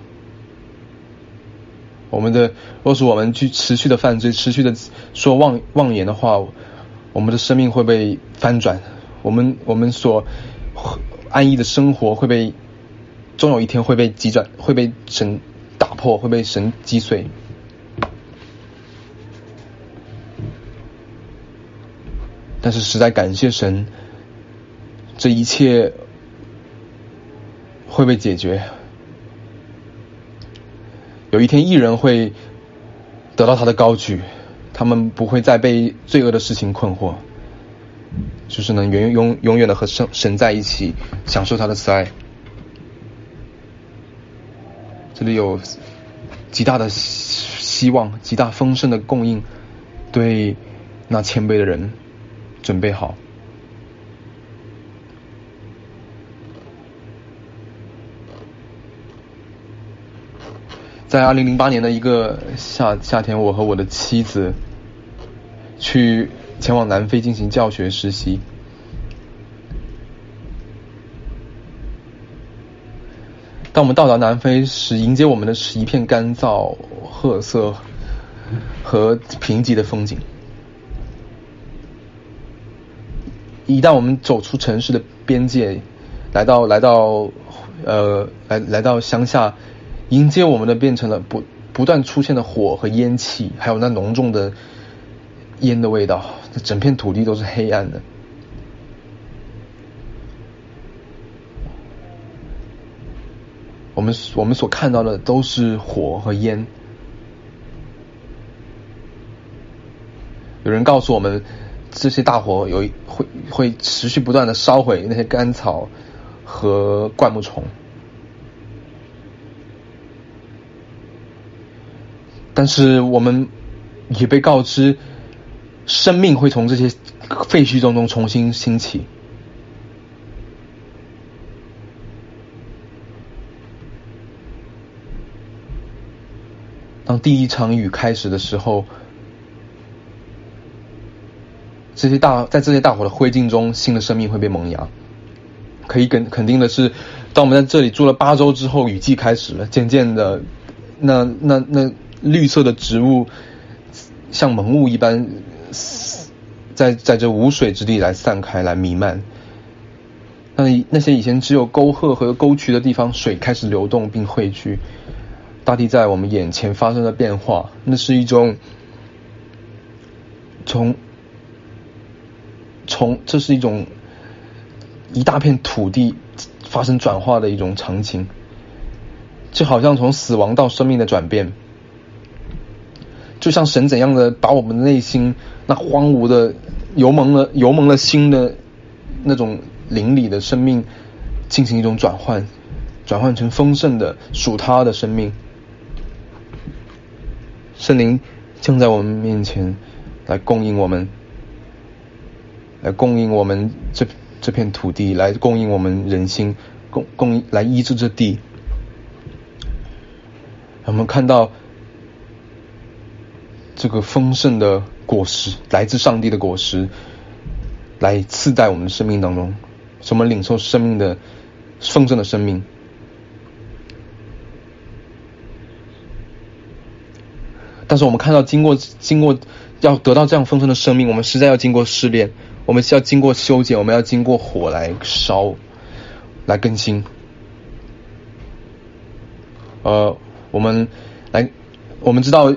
若是我们去持续的犯罪，持续的说妄言的话，我们的生命会被翻转，我们所安逸的生活终有一天会被击转，会被神打破，会被神击碎。但是实在感谢神，这一切会被解决。有一天义人会得到他的高举，他们不会再被罪恶的事情困惑，就是能永远的和神在一起，享受他的慈爱。这里有极大的希望，极大丰盛的供应，对那谦卑的人准备好。在2008年的一个夏天，我和我的妻子前往南非进行教学实习。当我们到达南非时，迎接我们的是一片干燥、褐色和贫瘠的风景。一旦我们走出城市的边界，来到乡下，迎接我们的变成了不断出现的火和烟气，还有那浓重的烟的味道，整片土地都是黑暗的。我们所看到的都是火和烟。有人告诉我们，这些大火会持续不断的烧毁那些干草和灌木丛。但是我们也被告知，生命会从这些废墟中重新兴起。当第一场雨开始的时候，在这些大火的灰烬中，新的生命会被萌芽。可以肯定的是，当我们在这里住了8周之后，雨季开始了，渐渐的，那绿色的植物像蒙雾一般，在这无水之地来散开，来弥漫。那些以前只有沟壑和沟渠的地方，水开始流动并汇聚，大地在我们眼前发生了变化。那是一种这是一种一大片土地发生转化的一种场景，就好像从死亡到生命的转变。就像神怎样的把我们的内心那荒芜的油蒙了心的那种灵里的生命进行一种转换成丰盛的属他的生命。圣灵降在我们面前来供应我们这片土地，来供应我们人心，来医治这地。我们看到这个丰盛的果实，来自上帝的果实来赐在我们的生命当中，使我们领受生命的丰盛的生命。但是我们看到经过要得到这样丰盛的生命，我们实在要经过试炼，我们是要经过修剪，我们要经过火来烧，来更新。我们知道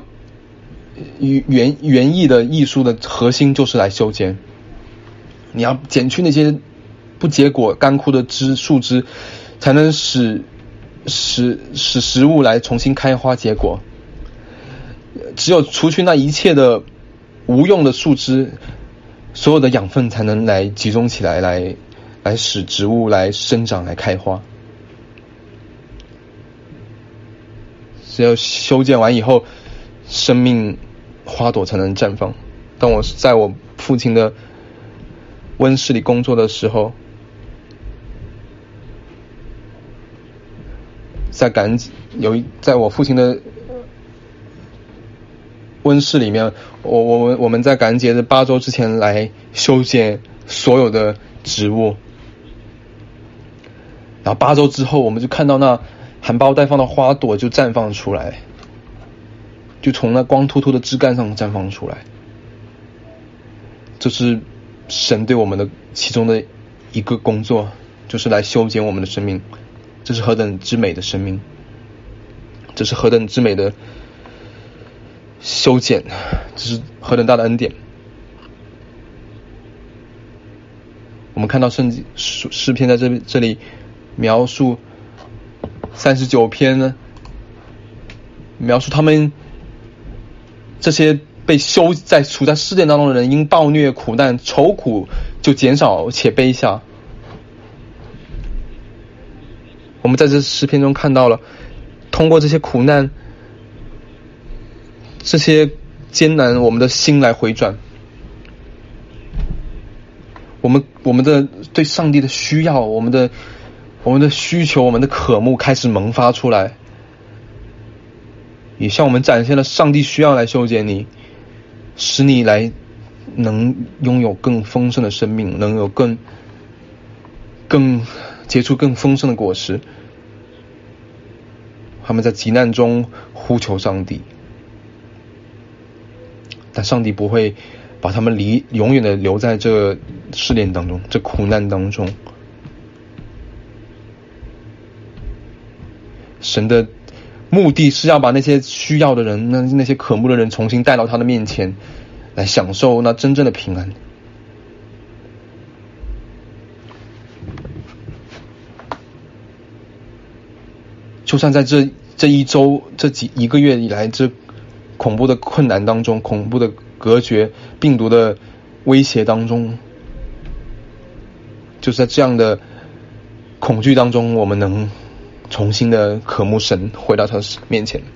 园艺的艺术的核心就是来修剪，你要剪去那些不结果干枯的树枝，才能使食物来重新开花结果。只有除去那一切的无用的树枝，所有的养分才能来集中起来，来使植物来生长来开花。只有修剪完以后，生命花朵才能绽放。当我在我父亲的温室里工作的时候，在我父亲的温室里面，我们在感恩节的8周之前来修剪所有的植物，然后8周之后，我们就看到那含苞待放的花朵就绽放出来，就从那光秃秃的枝干上绽放出来。这是神对我们的其中的一个工作，就是来修剪我们的生命。这是何等之美的生命，这是何等之美的修剪，这是何等大的恩典。我们看到诗篇在这里描述39篇呢，描述他们这些被处在试炼当中的人，因暴虐苦难愁苦就减少且卑下。我们在这诗篇中看到了，通过这些苦难这些艰难，我们的心来回转，我们的对上帝的需要，我们的需求，我们的渴慕开始萌发出来，也向我们展现了上帝需要来修剪你，使你来能拥有更丰盛的生命，能有更结出更丰盛的果实。他们在急难中呼求上帝，但上帝不会把他们永远的留在这试炼当中，这苦难当中。神的目的是要把那些需要的人，那些渴慕的人重新带到他的面前，来享受那真正的平安。就算在这一周一个月以来，这恐怖的困难当中，恐怖的隔绝，病毒的威胁当中，就是在这样的恐惧当中，我们能重新的渴慕神，回到他面前。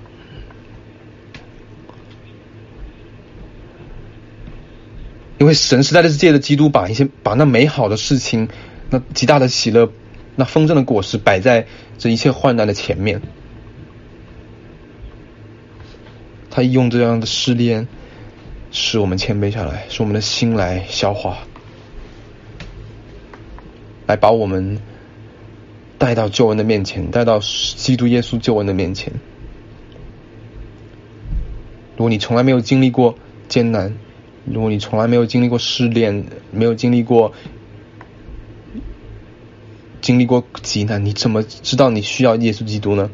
因为神是在这界的基督把那美好的事情，那极大的喜乐，那丰盛的果实摆在这一切患难的前面。他用这样的试炼使我们谦卑下来，使我们的心来消化，来把我们带到救恩的面前，带到基督耶稣救恩的面前。如果你从来没有经历过艰难，如果你从来没有经历过试炼，没有经历过急难，你怎么知道你需要耶稣基督呢？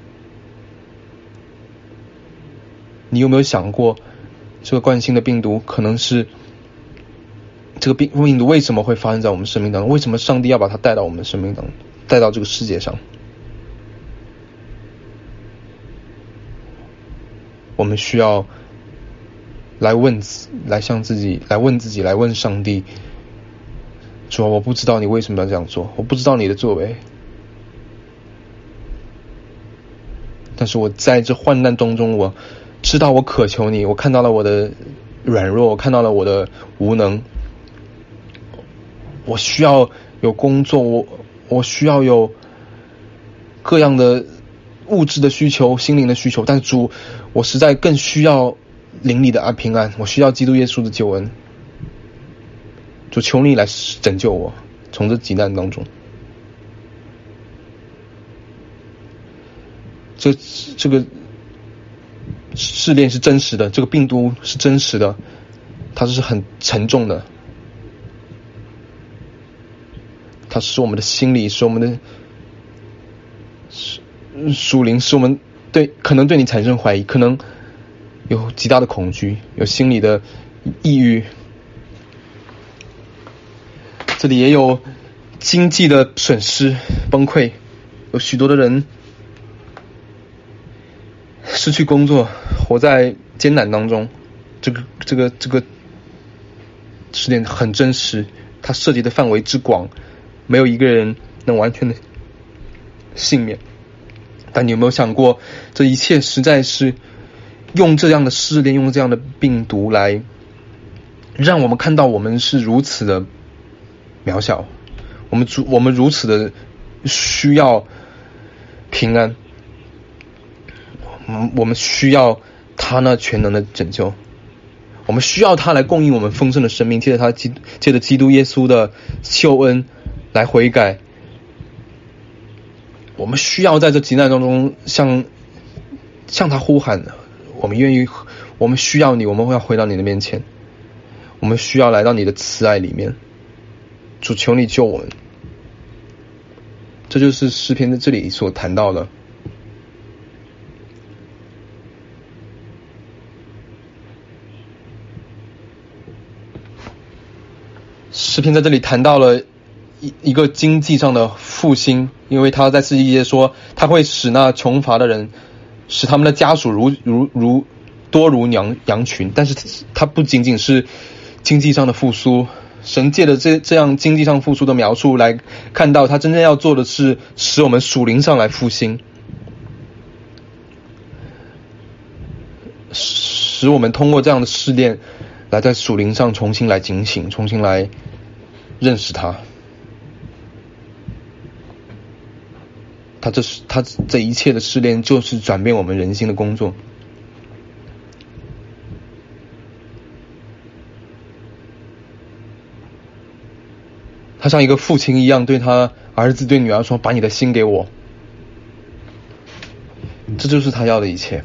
你有没有想过，这个冠心的病毒可能是这个病毒为什么会发生在我们生命当中？为什么上帝要把它带到我们的生命当中，带到这个世界上？我们需要来问自己，来问上帝，主啊，我不知道你为什么要这样做，我不知道你的作为，但是我在这患难当中，我知道我渴求你，我看到了我的软弱，我看到了我的无能，我需要有工作，我需要有各样的物质的需求，心灵的需求，但是主，我实在更需要灵里的平安，我需要基督耶稣的救恩。主，求你来拯救我，从这急难当中。这个试炼是真实的，这个病毒是真实的，它是很沉重的，它使我们的心理，使我们的属灵，使我们可能对你产生怀疑，可能有极大的恐惧，有心理的抑郁。这里也有经济的损失崩溃，有许多的人失去工作，活在艰难当中。这个试炼很真实，它涉及的范围之广，没有一个人能完全的幸免。但你有没有想过，这一切实在是用这样的试炼，用这样的病毒来让我们看到我们是如此的渺小，我们如此的需要平安，我们需要他那全能的拯救，我们需要他来供应我们丰盛的生命，借着基督耶稣的救恩来悔改。我们需要在这急难当中向他呼喊，我们需要你，我们要回到你的面前，我们需要来到你的慈爱里面。主，求你救我们。这就是诗篇在这里所谈到的。诗篇在这里谈到了一个经济上的复兴，因为他在4节说，他会使那穷乏的人，使他们的家属多如羊群。但是他不仅仅是经济上的复苏，神借着这样经济上复苏的描述来看到，他真正要做的是使我们属灵上来复兴，使我们通过这样的试炼来在属灵上重新来警醒，重新来认识他。他这一切的试炼就是转变我们人心的工作。他像一个父亲一样对他儿子对女儿说，把你的心给我。这就是他要的一切。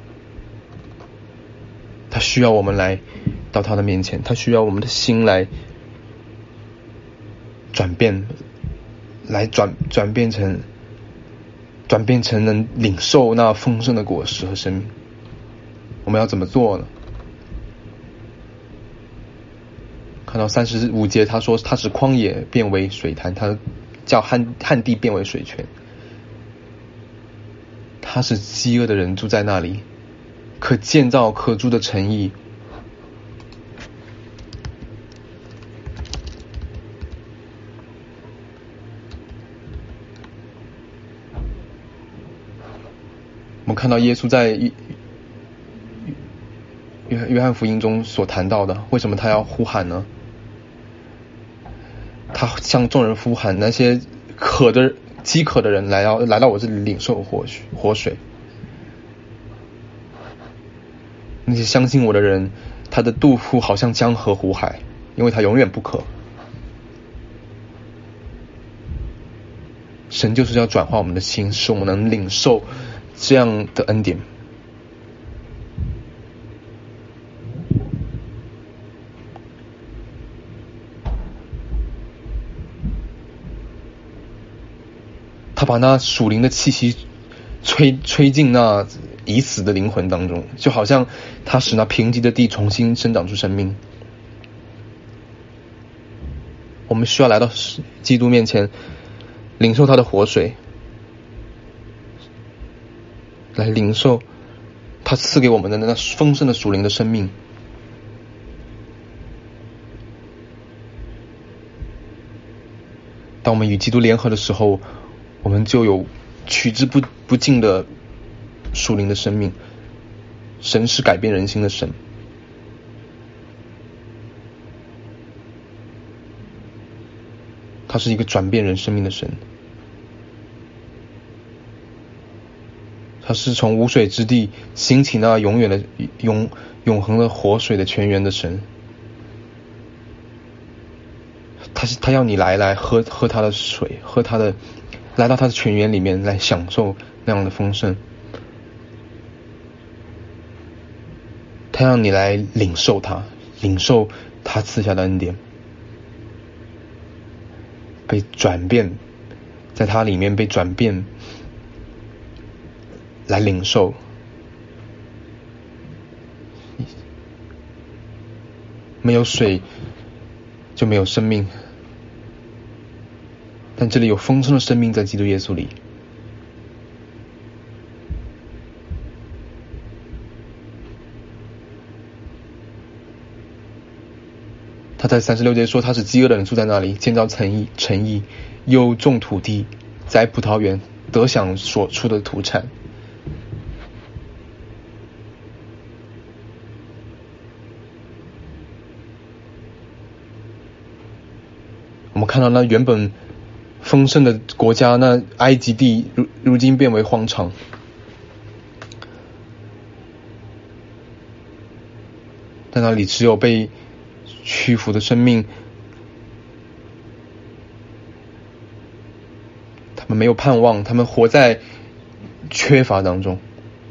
他需要我们来到他的面前，他需要我们的心来转变，来转变成能领受那丰盛的果实和生命。我们要怎么做呢？看到35节，他说他使旷野变为水潭，他叫旱地变为水泉，他使饥饿的人住在那里，可建造可住的城邑。我们看到耶稣在约翰福音中所谈到的，为什么他要呼喊呢？他向众人呼喊，那些饥渴的人来到我这里领受活水。那些相信我的人，他的肚腹好像江河湖海，因为他永远不渴。神就是要转化我们的心，使我们能领受这样的恩典。他把那属灵的气息吹进那已死的灵魂当中，就好像他使那贫瘠的地重新生长出生命。我们需要来到基督面前，领受他的活水，来领受他赐给我们的那丰盛的属灵的生命。 当我们与基督联合的时候，我们就有取之不尽的属灵的生命。神是改变人心的神，他是一个转变人生命的神，他是从无水之地兴起那永恒的活水的泉源的神。他要你来喝他的水，来到他的泉源里面来享受那样的丰盛。他让你来领受他赐下的恩典，被转变，在他里面被转变，来领受。没有水就没有生命，但这里有丰盛的生命在基督耶稣里。他在36节说，他使饥饿的人住在那里，建造城邑，又种土地，栽葡萄园，得享所出的土产。我们看到那原本丰盛的国家，那埃及地如今变为荒场，在那里只有被屈服的生命，他们没有盼望，他们活在缺乏当中。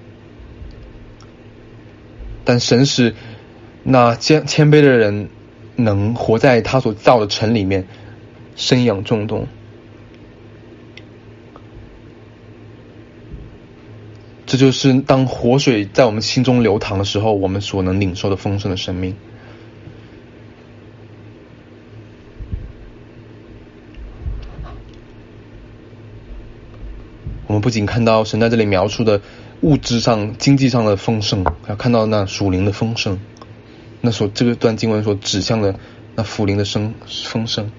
但神使那谦卑的人能活在他所造的城里面，生养众多。这就是当活水在我们心中流淌的时候，我们所能领受的丰盛的生命。我们不仅看到神在这里描述的物质上、经济上的丰盛，还要看到那属灵的丰盛，那这个段经文所指向的那属灵的丰盛。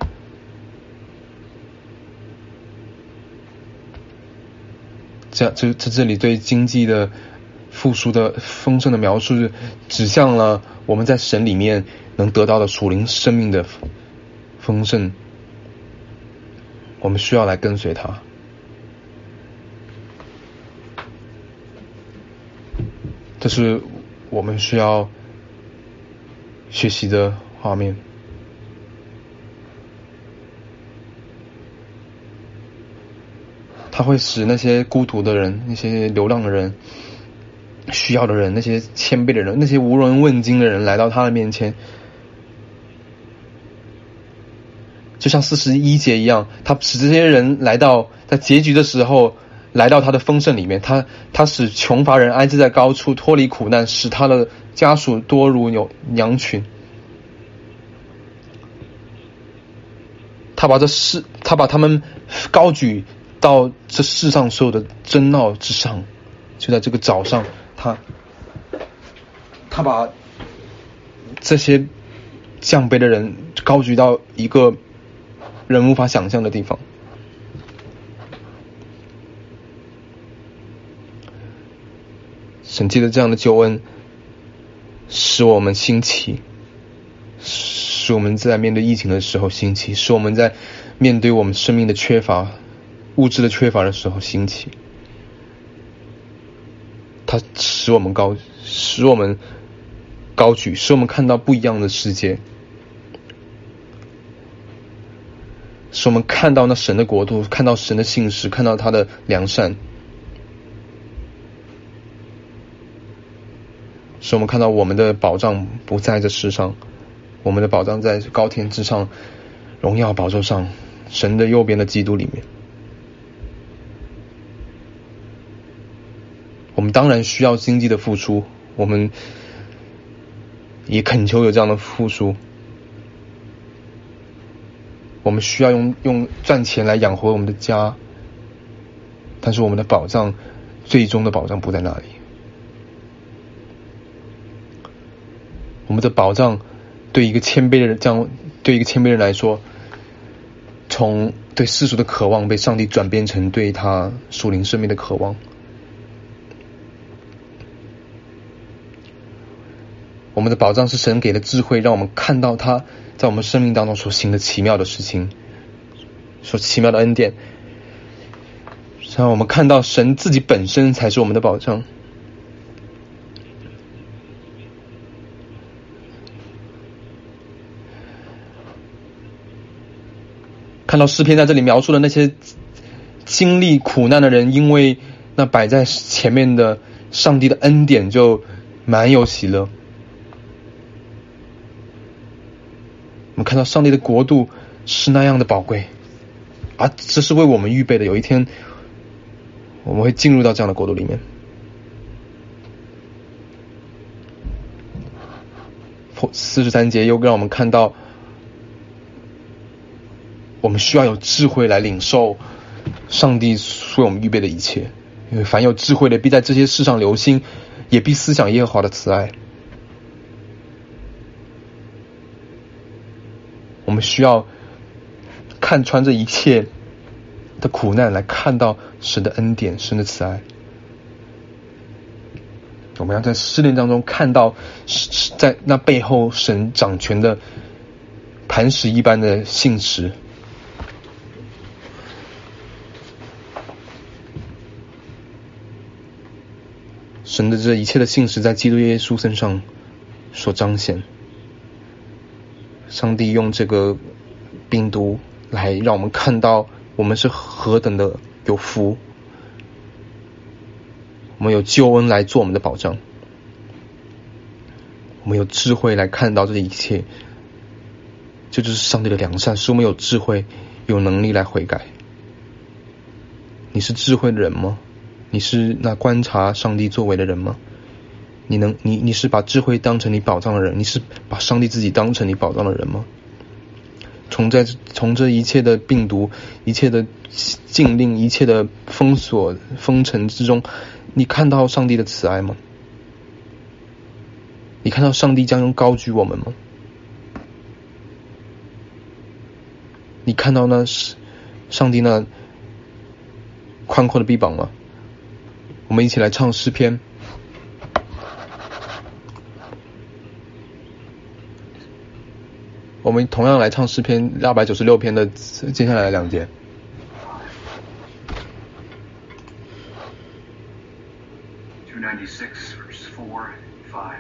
这里对经济的复苏的丰盛的描述，指向了我们在神里面能得到的属灵生命的丰盛。我们需要来跟随他。这是我们需要学习的画面。他会使那些孤独的人、那些流浪的人、需要的人、那些谦卑的人、那些无人问津的人来到他的面前，就像41节一样，他使这些人来到在结局的时候来到他的丰盛里面。他使穷乏人安置在高处，脱离苦难，使他的家属多如羊群。他把他们高举到这世上所有的争闹之上。就在这个早上，他把这些降卑的人高举到一个人无法想象的地方。神借着这样的救恩使我们兴起，使我们在面对疫情的时候兴起，使我们在面对我们生命的缺乏、物质的缺乏的时候兴起。他使我们高举，使我们看到不一样的世界，使我们看到那神的国度，看到神的信实，看到他的良善，使我们看到我们的保障不在这世上，我们的保障在高天之上，荣耀宝座上，神的右边的基督里面。我们当然需要经济的付出，我们也恳求有这样的付出。我们需要用赚钱来养活我们的家，但是我们的保障，最终的保障不在那里。我们的保障对一个谦卑的人来说， 从对世俗的渴望被上帝转变成对他属灵生命的渴望。我们的保障是神给的智慧，让我们看到他在我们生命当中所行的奇妙的事情，所奇妙的恩典，让我们看到神自己本身才是我们的保障。看到诗篇在这里描述的那些经历苦难的人，因为那摆在前面的上帝的恩典就满有喜乐。我们看到上帝的国度是那样的宝贵，而这是为我们预备的，有一天我们会进入到这样的国度里面。43节又让我们看到我们需要有智慧来领受上帝为我们预备的一切，因为凡有智慧的必在这些事上留心，也必思想耶和华的慈爱。我们需要看穿这一切的苦难，来看到神的恩典，神的慈爱。我们要在试炼当中看到在那背后神掌权的磐石一般的信实。神的这一切的信实在基督耶稣身上所彰显。上帝用这个病毒来让我们看到我们是何等的有福，我们有救恩来做我们的保障，我们有智慧来看到这一切，这就是上帝的良善，使我们有智慧有能力来悔改。你是智慧的人吗？你是那观察上帝作为的人吗？你是把智慧当成你保障的人？你是把上帝自己当成你保障的人吗？从这一切的病毒、一切的禁令、一切的封锁、封城之中，你看到上帝的慈爱吗？你看到上帝将要高举我们吗？你看到那上帝那宽阔的臂膀吗？我们一起来唱诗篇。我们同样来唱诗篇296篇的接下来的2节。 296 verse 4 and 5.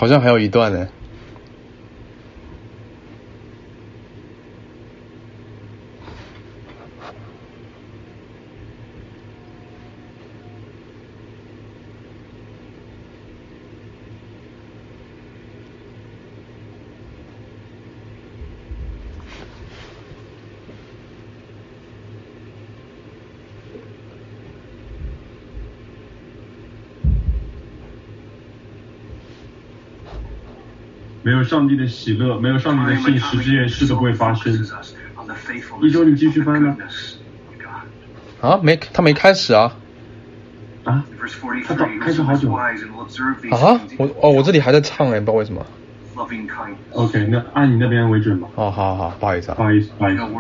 好像还有一段呢。 没有上帝的喜乐，没有上帝的信实，这件事都不会发生。一周你继续翻呢？ 啊，他没开始啊。 啊？他开始好久。啊？ 我这里还在唱哎，不知道为什么。 OK， 那按你那边为准吧。 哦，好，不好意思啊。 不好意思。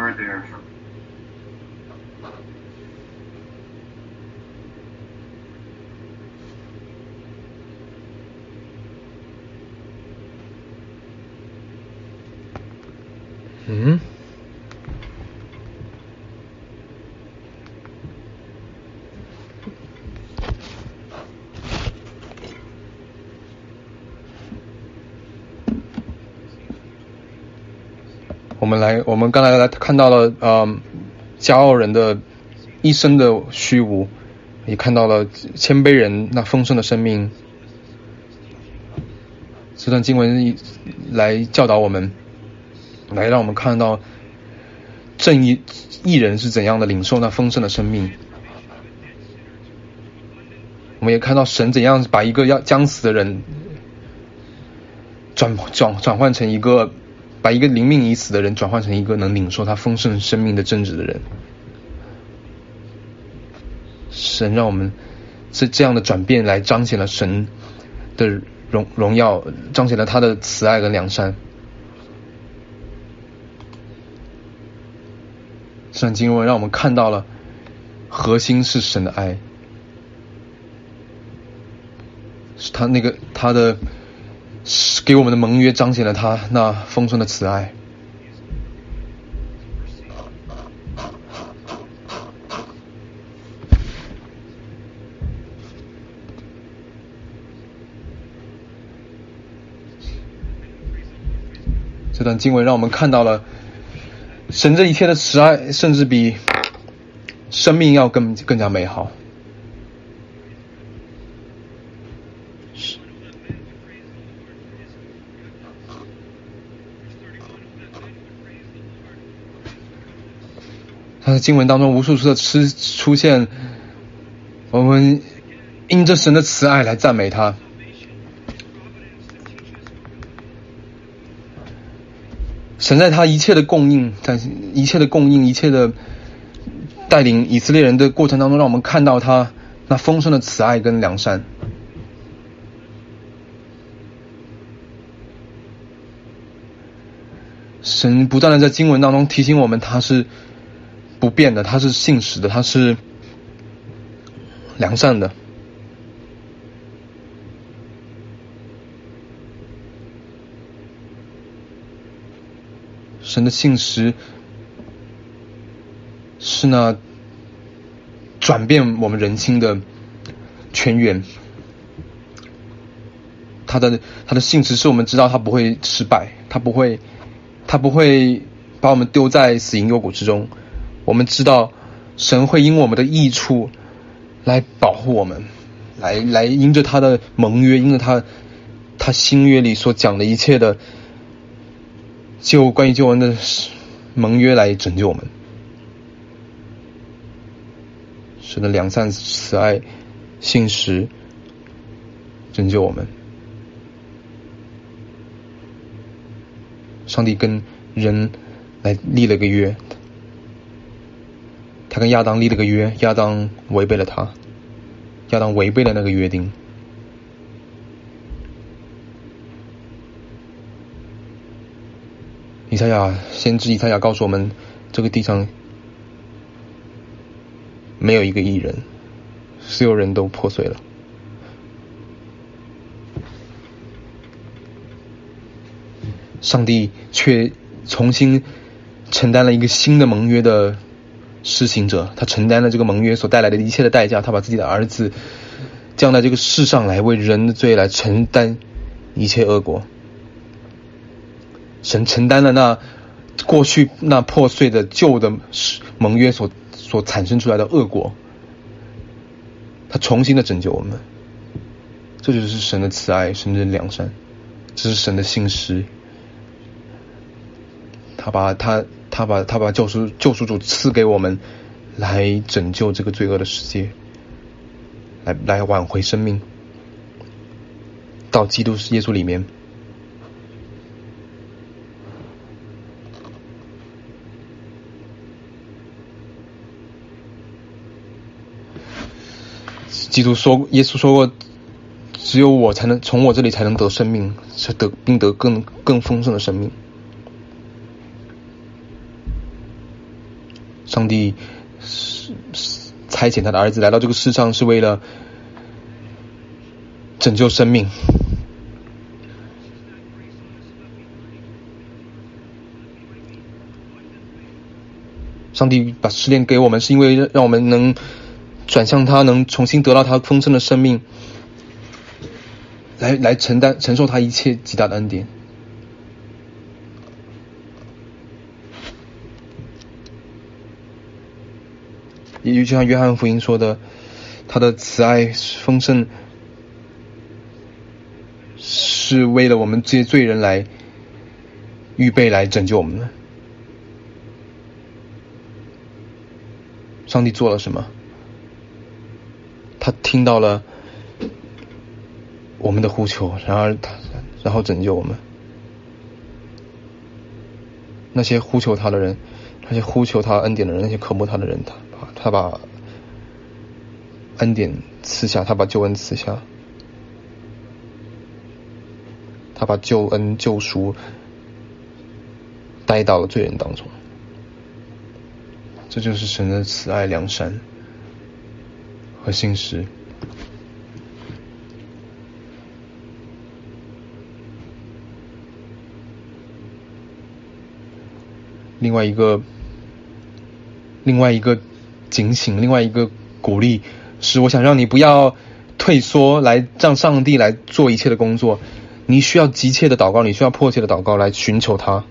我们刚才看到了骄傲人的一生的虚无，也看到了谦卑人那丰盛的生命。这段经文来教导我们，来让我们看到正义人是怎样的领受那丰盛的生命。我们也看到神怎样把一个将死的人转换成一个，把一个灵命已死的人转换成一个能领受他丰盛生命的正直的人。神让我们是这样的转变来彰显了神的荣耀，彰显了他的慈爱跟良善。这段经文让我们看到了核心是神的爱，是他的给我们的盟约彰显了他那丰盛的慈爱。这段经文让我们看到了神这一切的慈爱，甚至比生命要更加美好。他的经文当中无数次的出现，我们因着神的慈爱来赞美他。神在他一切的供应，一切的带领以色列人的过程当中，让我们看到他那丰盛的慈爱跟良善。神不断的在经文当中提醒我们，他是不变的，他是信实的，他是良善的。神的信实是那转变我们人心的泉源，他的信实是我们知道他不会失败，他不会把我们丢在死荫幽谷之中。我们知道神会因我们的益处来保护我们，来因着他的盟约，因着他新约里所讲的一切的关于救恩的盟约来拯救我们。神的良善慈爱信实拯救我们。上帝跟人来立了个约，他跟亚当立了个约，亚当违背了亚当违背了那个约定。先知以赛亚告诉我们，这个地上没有一个义人，所有人都破碎了。上帝却重新承担了一个新的盟约的施行者，他承担了这个盟约所带来的一切的代价，他把自己的儿子降在这个世上来为人的罪来承担一切恶果。神承担了那过去那破碎的旧的盟约所产生出来的恶果，他重新的拯救我们。这就是神的慈爱，神的良善，这是神的信实。他把救赎主赐给我们，来拯救这个罪恶的世界，来挽回生命，到基督耶稣里面。耶稣说过，只有我才能从我这里才能得生命，并得更丰盛的生命。上帝差遣他的儿子来到这个世上，是为了拯救生命。上帝把试炼给我们，是因为让我们能转向他，能重新得到他丰盛的生命，来承受他一切极大的恩典。也就像约翰福音说的，他的慈爱丰盛是为了我们这些罪人来预备，来拯救我们的。上帝做了什么？他听到了我们的呼求，然后拯救我们。那些呼求他的人，那些呼求他恩典的人，那些渴慕他的人，他把恩典赐下，他把救恩赐下，他把救恩救赎带到了罪人当中。这就是神的慈爱良善和信实。另外一个警醒，另外一个鼓励，是我想让你不要退缩，来让上帝来做一切的工作。你需要急切的祷告，你需要迫切的祷告来寻求他。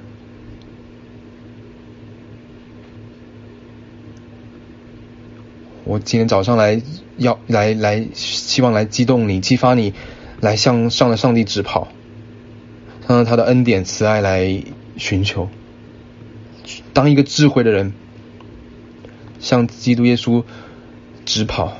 我今天早上希望来激动你，激发你来向上帝直跑，向他的恩典慈爱来寻求。当一个智慧的人，向基督耶稣直跑。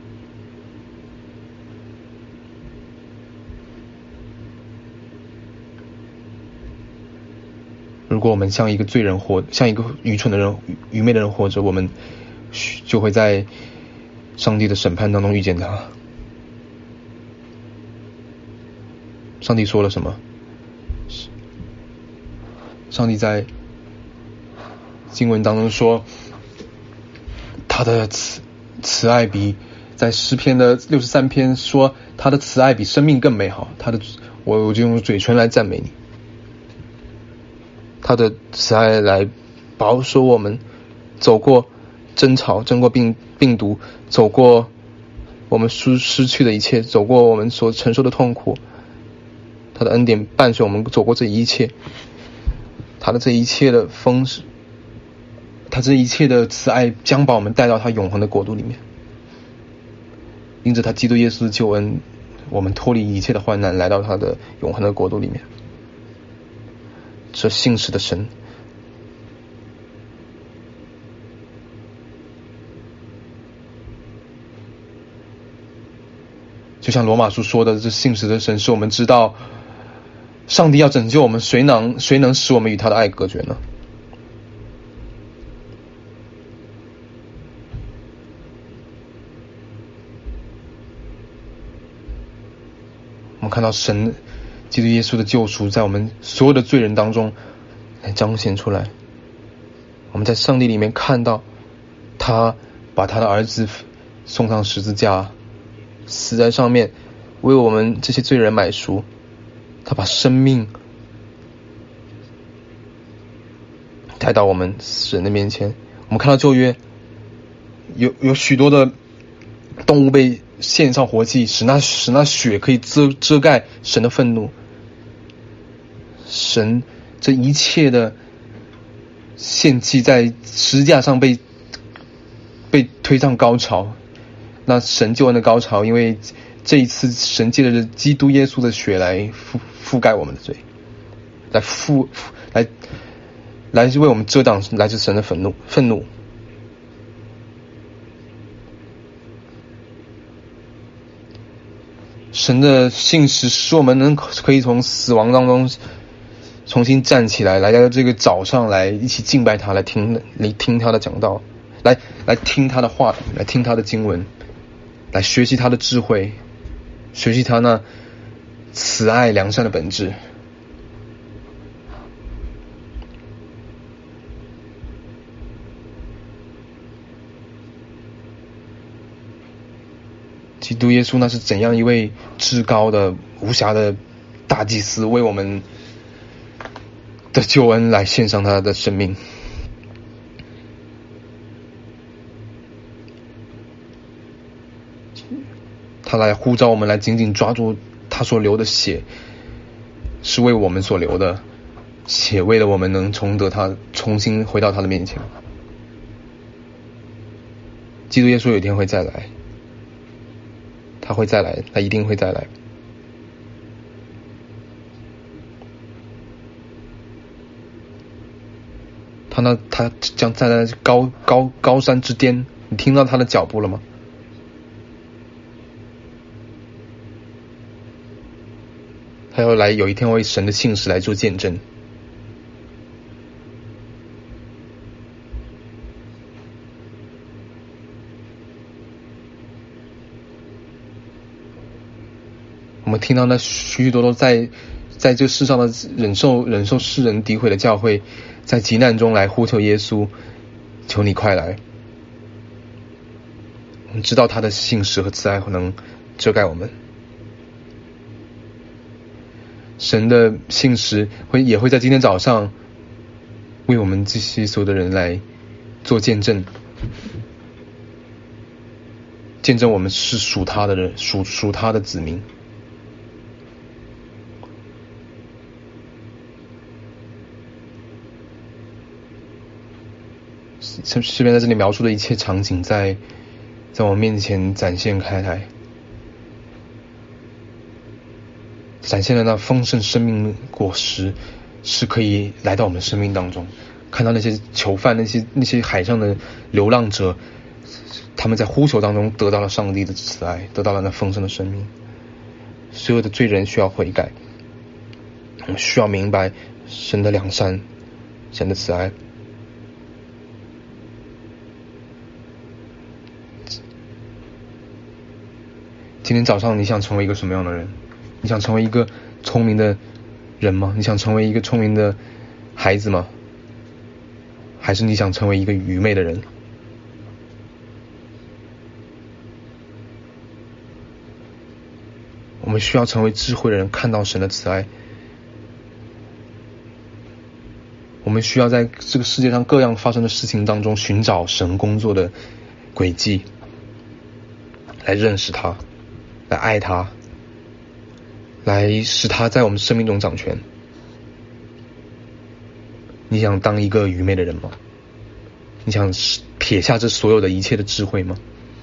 如果我们像一个罪人像一个愚蠢的人、愚昧的人活着，我们就会在上帝的审判当中遇见他。上帝说了什么？上帝在经文当中说，他的慈爱比在诗篇的63篇说，他的慈爱比生命更美好。我就用嘴唇来赞美你。他的慈爱来保守我们走过争吵，争过病毒，走过我们失去的一切，走过我们所承受的痛苦。他的恩典伴随我们走过这一切，他的这一切的他这一切的慈爱将把我们带到他永恒的国度里面。因着他基督耶稣的救恩，我们脱离一切的患难，来到他的永恒的国度里面。这信实的神，就像罗马书说的，这信实的神使我们知道，上帝要拯救我们，谁能使我们与他的爱隔绝呢？我们看到神基督耶稣的救赎在我们所有的罪人当中来彰显出来。我们在上帝里面看到他把他的儿子送上十字架，死在上面，为我们这些罪人买赎。他把生命带到我们神的面前。我们看到旧约有许多的动物被献上活祭，使那血可以遮盖神的愤怒。神这一切的献祭在十字架上被推上高潮，那神救恩的高潮，因为这一次神借着基督耶稣的血来覆盖我们的罪，来为我们遮挡来自神的愤怒。神的信实使我们可以从死亡当中重新站起来，来到这个早上来一起敬拜他，来听他的讲道，来听他的话，来听他的经文，来学习他的智慧，学习他那慈爱良善的本质。基督耶稣那是怎样一位至高的无瑕的大祭司，为我们的救恩来献上他的生命。他来呼召我们来紧紧抓住他所流的血，是为我们所流的，且为了我们能重得他，重新回到他的面前。基督耶稣有一天会再来，他会再来，他一定会再来。他将站在高山之巅，你听到他的脚步了吗？他要来，有一天为神的信实来做见证。我们听到那许许多多在这世上的忍受世人诋毁的教会，在急难中来呼求耶稣，求你快来。我们知道他的信实和慈爱能遮盖我们，神的信实也会在今天早上为我们这些所有的人来做见证，见证我们是属他的人，属他的子民。诗篇在这里描述的一切场景在我面前展现开来，展现了那丰盛生命果实是可以来到我们生命当中。看到那些囚犯，那些海上的流浪者，他们在呼求当中得到了上帝的慈爱，得到了那丰盛的生命。所有的罪人需要悔改，我们需要明白神的良善，神的慈爱。今天早上你想成为一个什么样的人？你想成为一个聪明的人吗？你想成为一个聪明的孩子吗？还是你想成为一个愚昧的人？我们需要成为智慧的人，看到神的慈爱。我们需要在这个世界上各样发生的事情当中寻找神工作的轨迹，来认识他，来爱他，来使他在我们生命中掌权。你想当一个愚昧的人吗？你想撇下这所有的一切的智慧吗？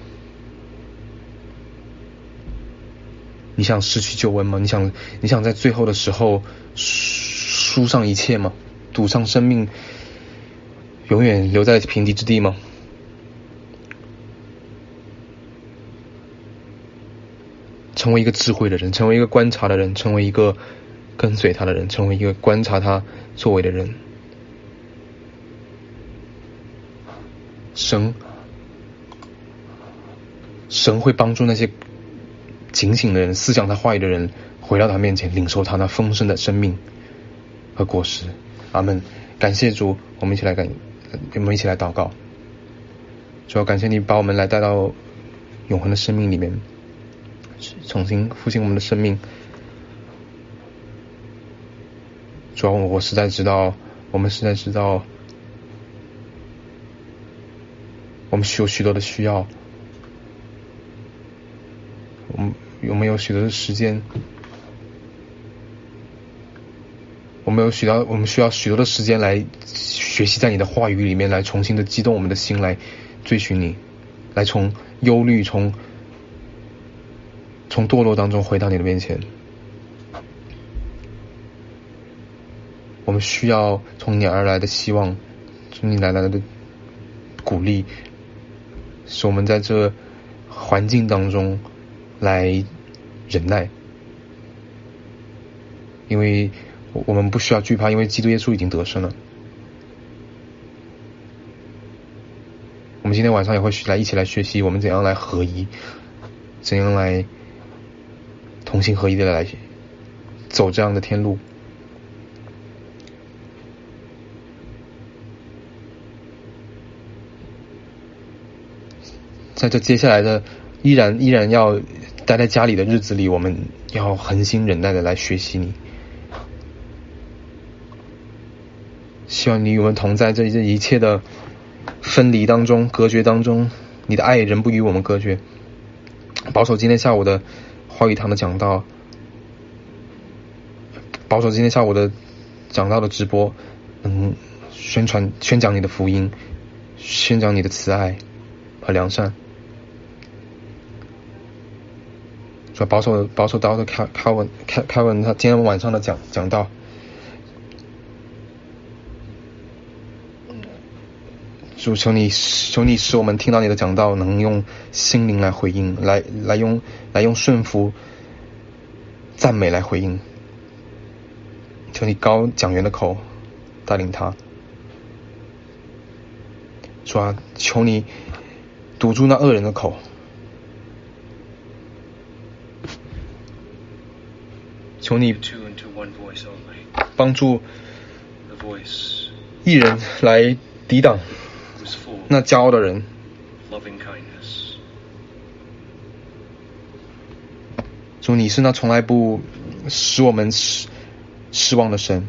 你想失去救恩吗？你想在最后的时候输上一切吗？赌上生命，永远留在平地之地吗？成为一个智慧的人，成为一个观察的人，成为一个跟随他的人，成为一个观察他作为的人。神会帮助那些警醒的人，思想他话语的人，回到他面前，领受他那丰盛的生命和果实。阿们。感谢主，我们一起来祷告。主要感谢你把我们来带到永恒的生命里面，重新复兴我们的生命。主要我们实在知道我们有许多的需要， 我们有许多的时间，我们需要许多的时间来学习在你的话语里面，来重新的激动我们的心，来追寻你，来从忧虑从堕落当中回到你的面前。我们需要从你而来的希望，从你而来的鼓励，使我们在这环境当中来忍耐，因为我们不需要惧怕，因为基督耶稣已经得胜了。我们今天晚上也会一起来学习我们怎样来合一，怎样来同心合一的来走这样的天路。在这接下来的依然要待在家里的日子里，我们要恒心忍耐的来学习你。希望你与我们同在这一切的分离当中、隔绝当中，你的爱仍不与我们隔绝。保守今天下午的话语堂的讲道，保守今天下午的讲道的直播，宣讲你的福音，宣讲你的慈爱和良善。说保守到的凯文他今天晚上的讲道，主求你使我们听到你的讲道能用心灵来回应，来用顺服赞美来回应。求你高讲员的口带领他，主啊，求你堵住那恶人的口，求你帮助一人来抵挡那骄傲的人。主，你是那从来不使我们失望的神。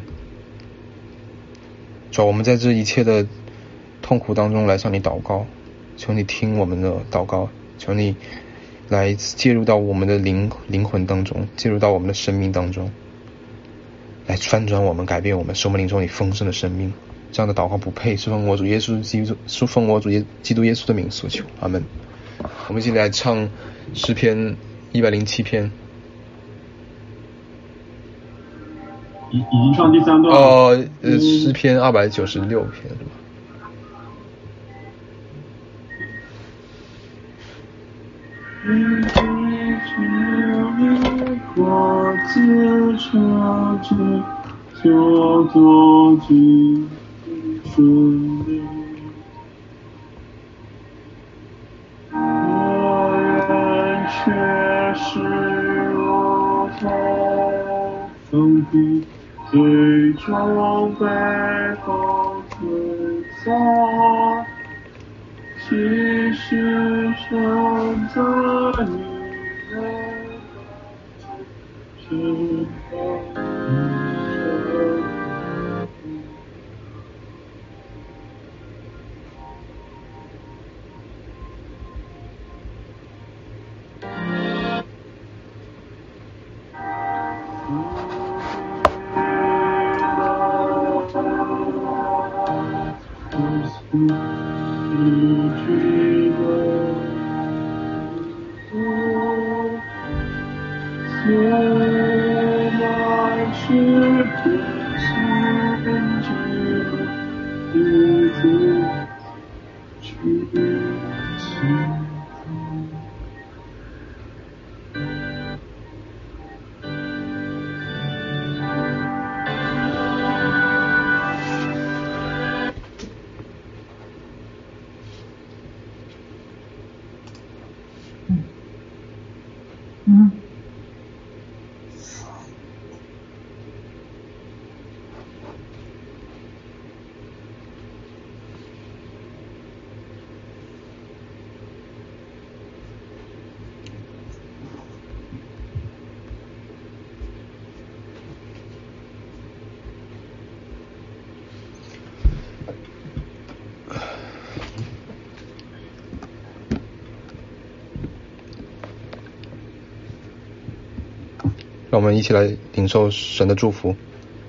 主，我们在这一切的痛苦当中来向你祷告，求你听我们的祷告，求你来介入到我们的灵魂当中，介入到我们的生命当中，来翻转我们，改变我们，使我们领受你丰盛的生命。这样的祷告不配，是奉我主耶稣基督耶稣的名所求，阿们。我们一起来唱诗篇107篇。 已经唱第3段了。 诗篇296篇是吧？ 我自车之就做句顺利，我愿却是我风的最终被风吹散，其实选择你的是否让我们一起来领受神的祝福。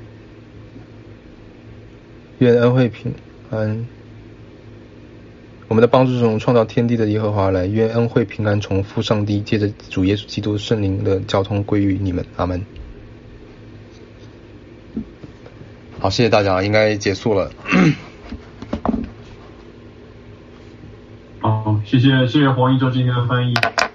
愿恩惠平安，我们的帮助从创造天地的耶和华来，愿恩惠平安从父上帝借着主耶稣基督圣灵的交通归于你们，阿们。好，谢谢大家，应该结束了。 好，谢谢黄一舟今天的翻译。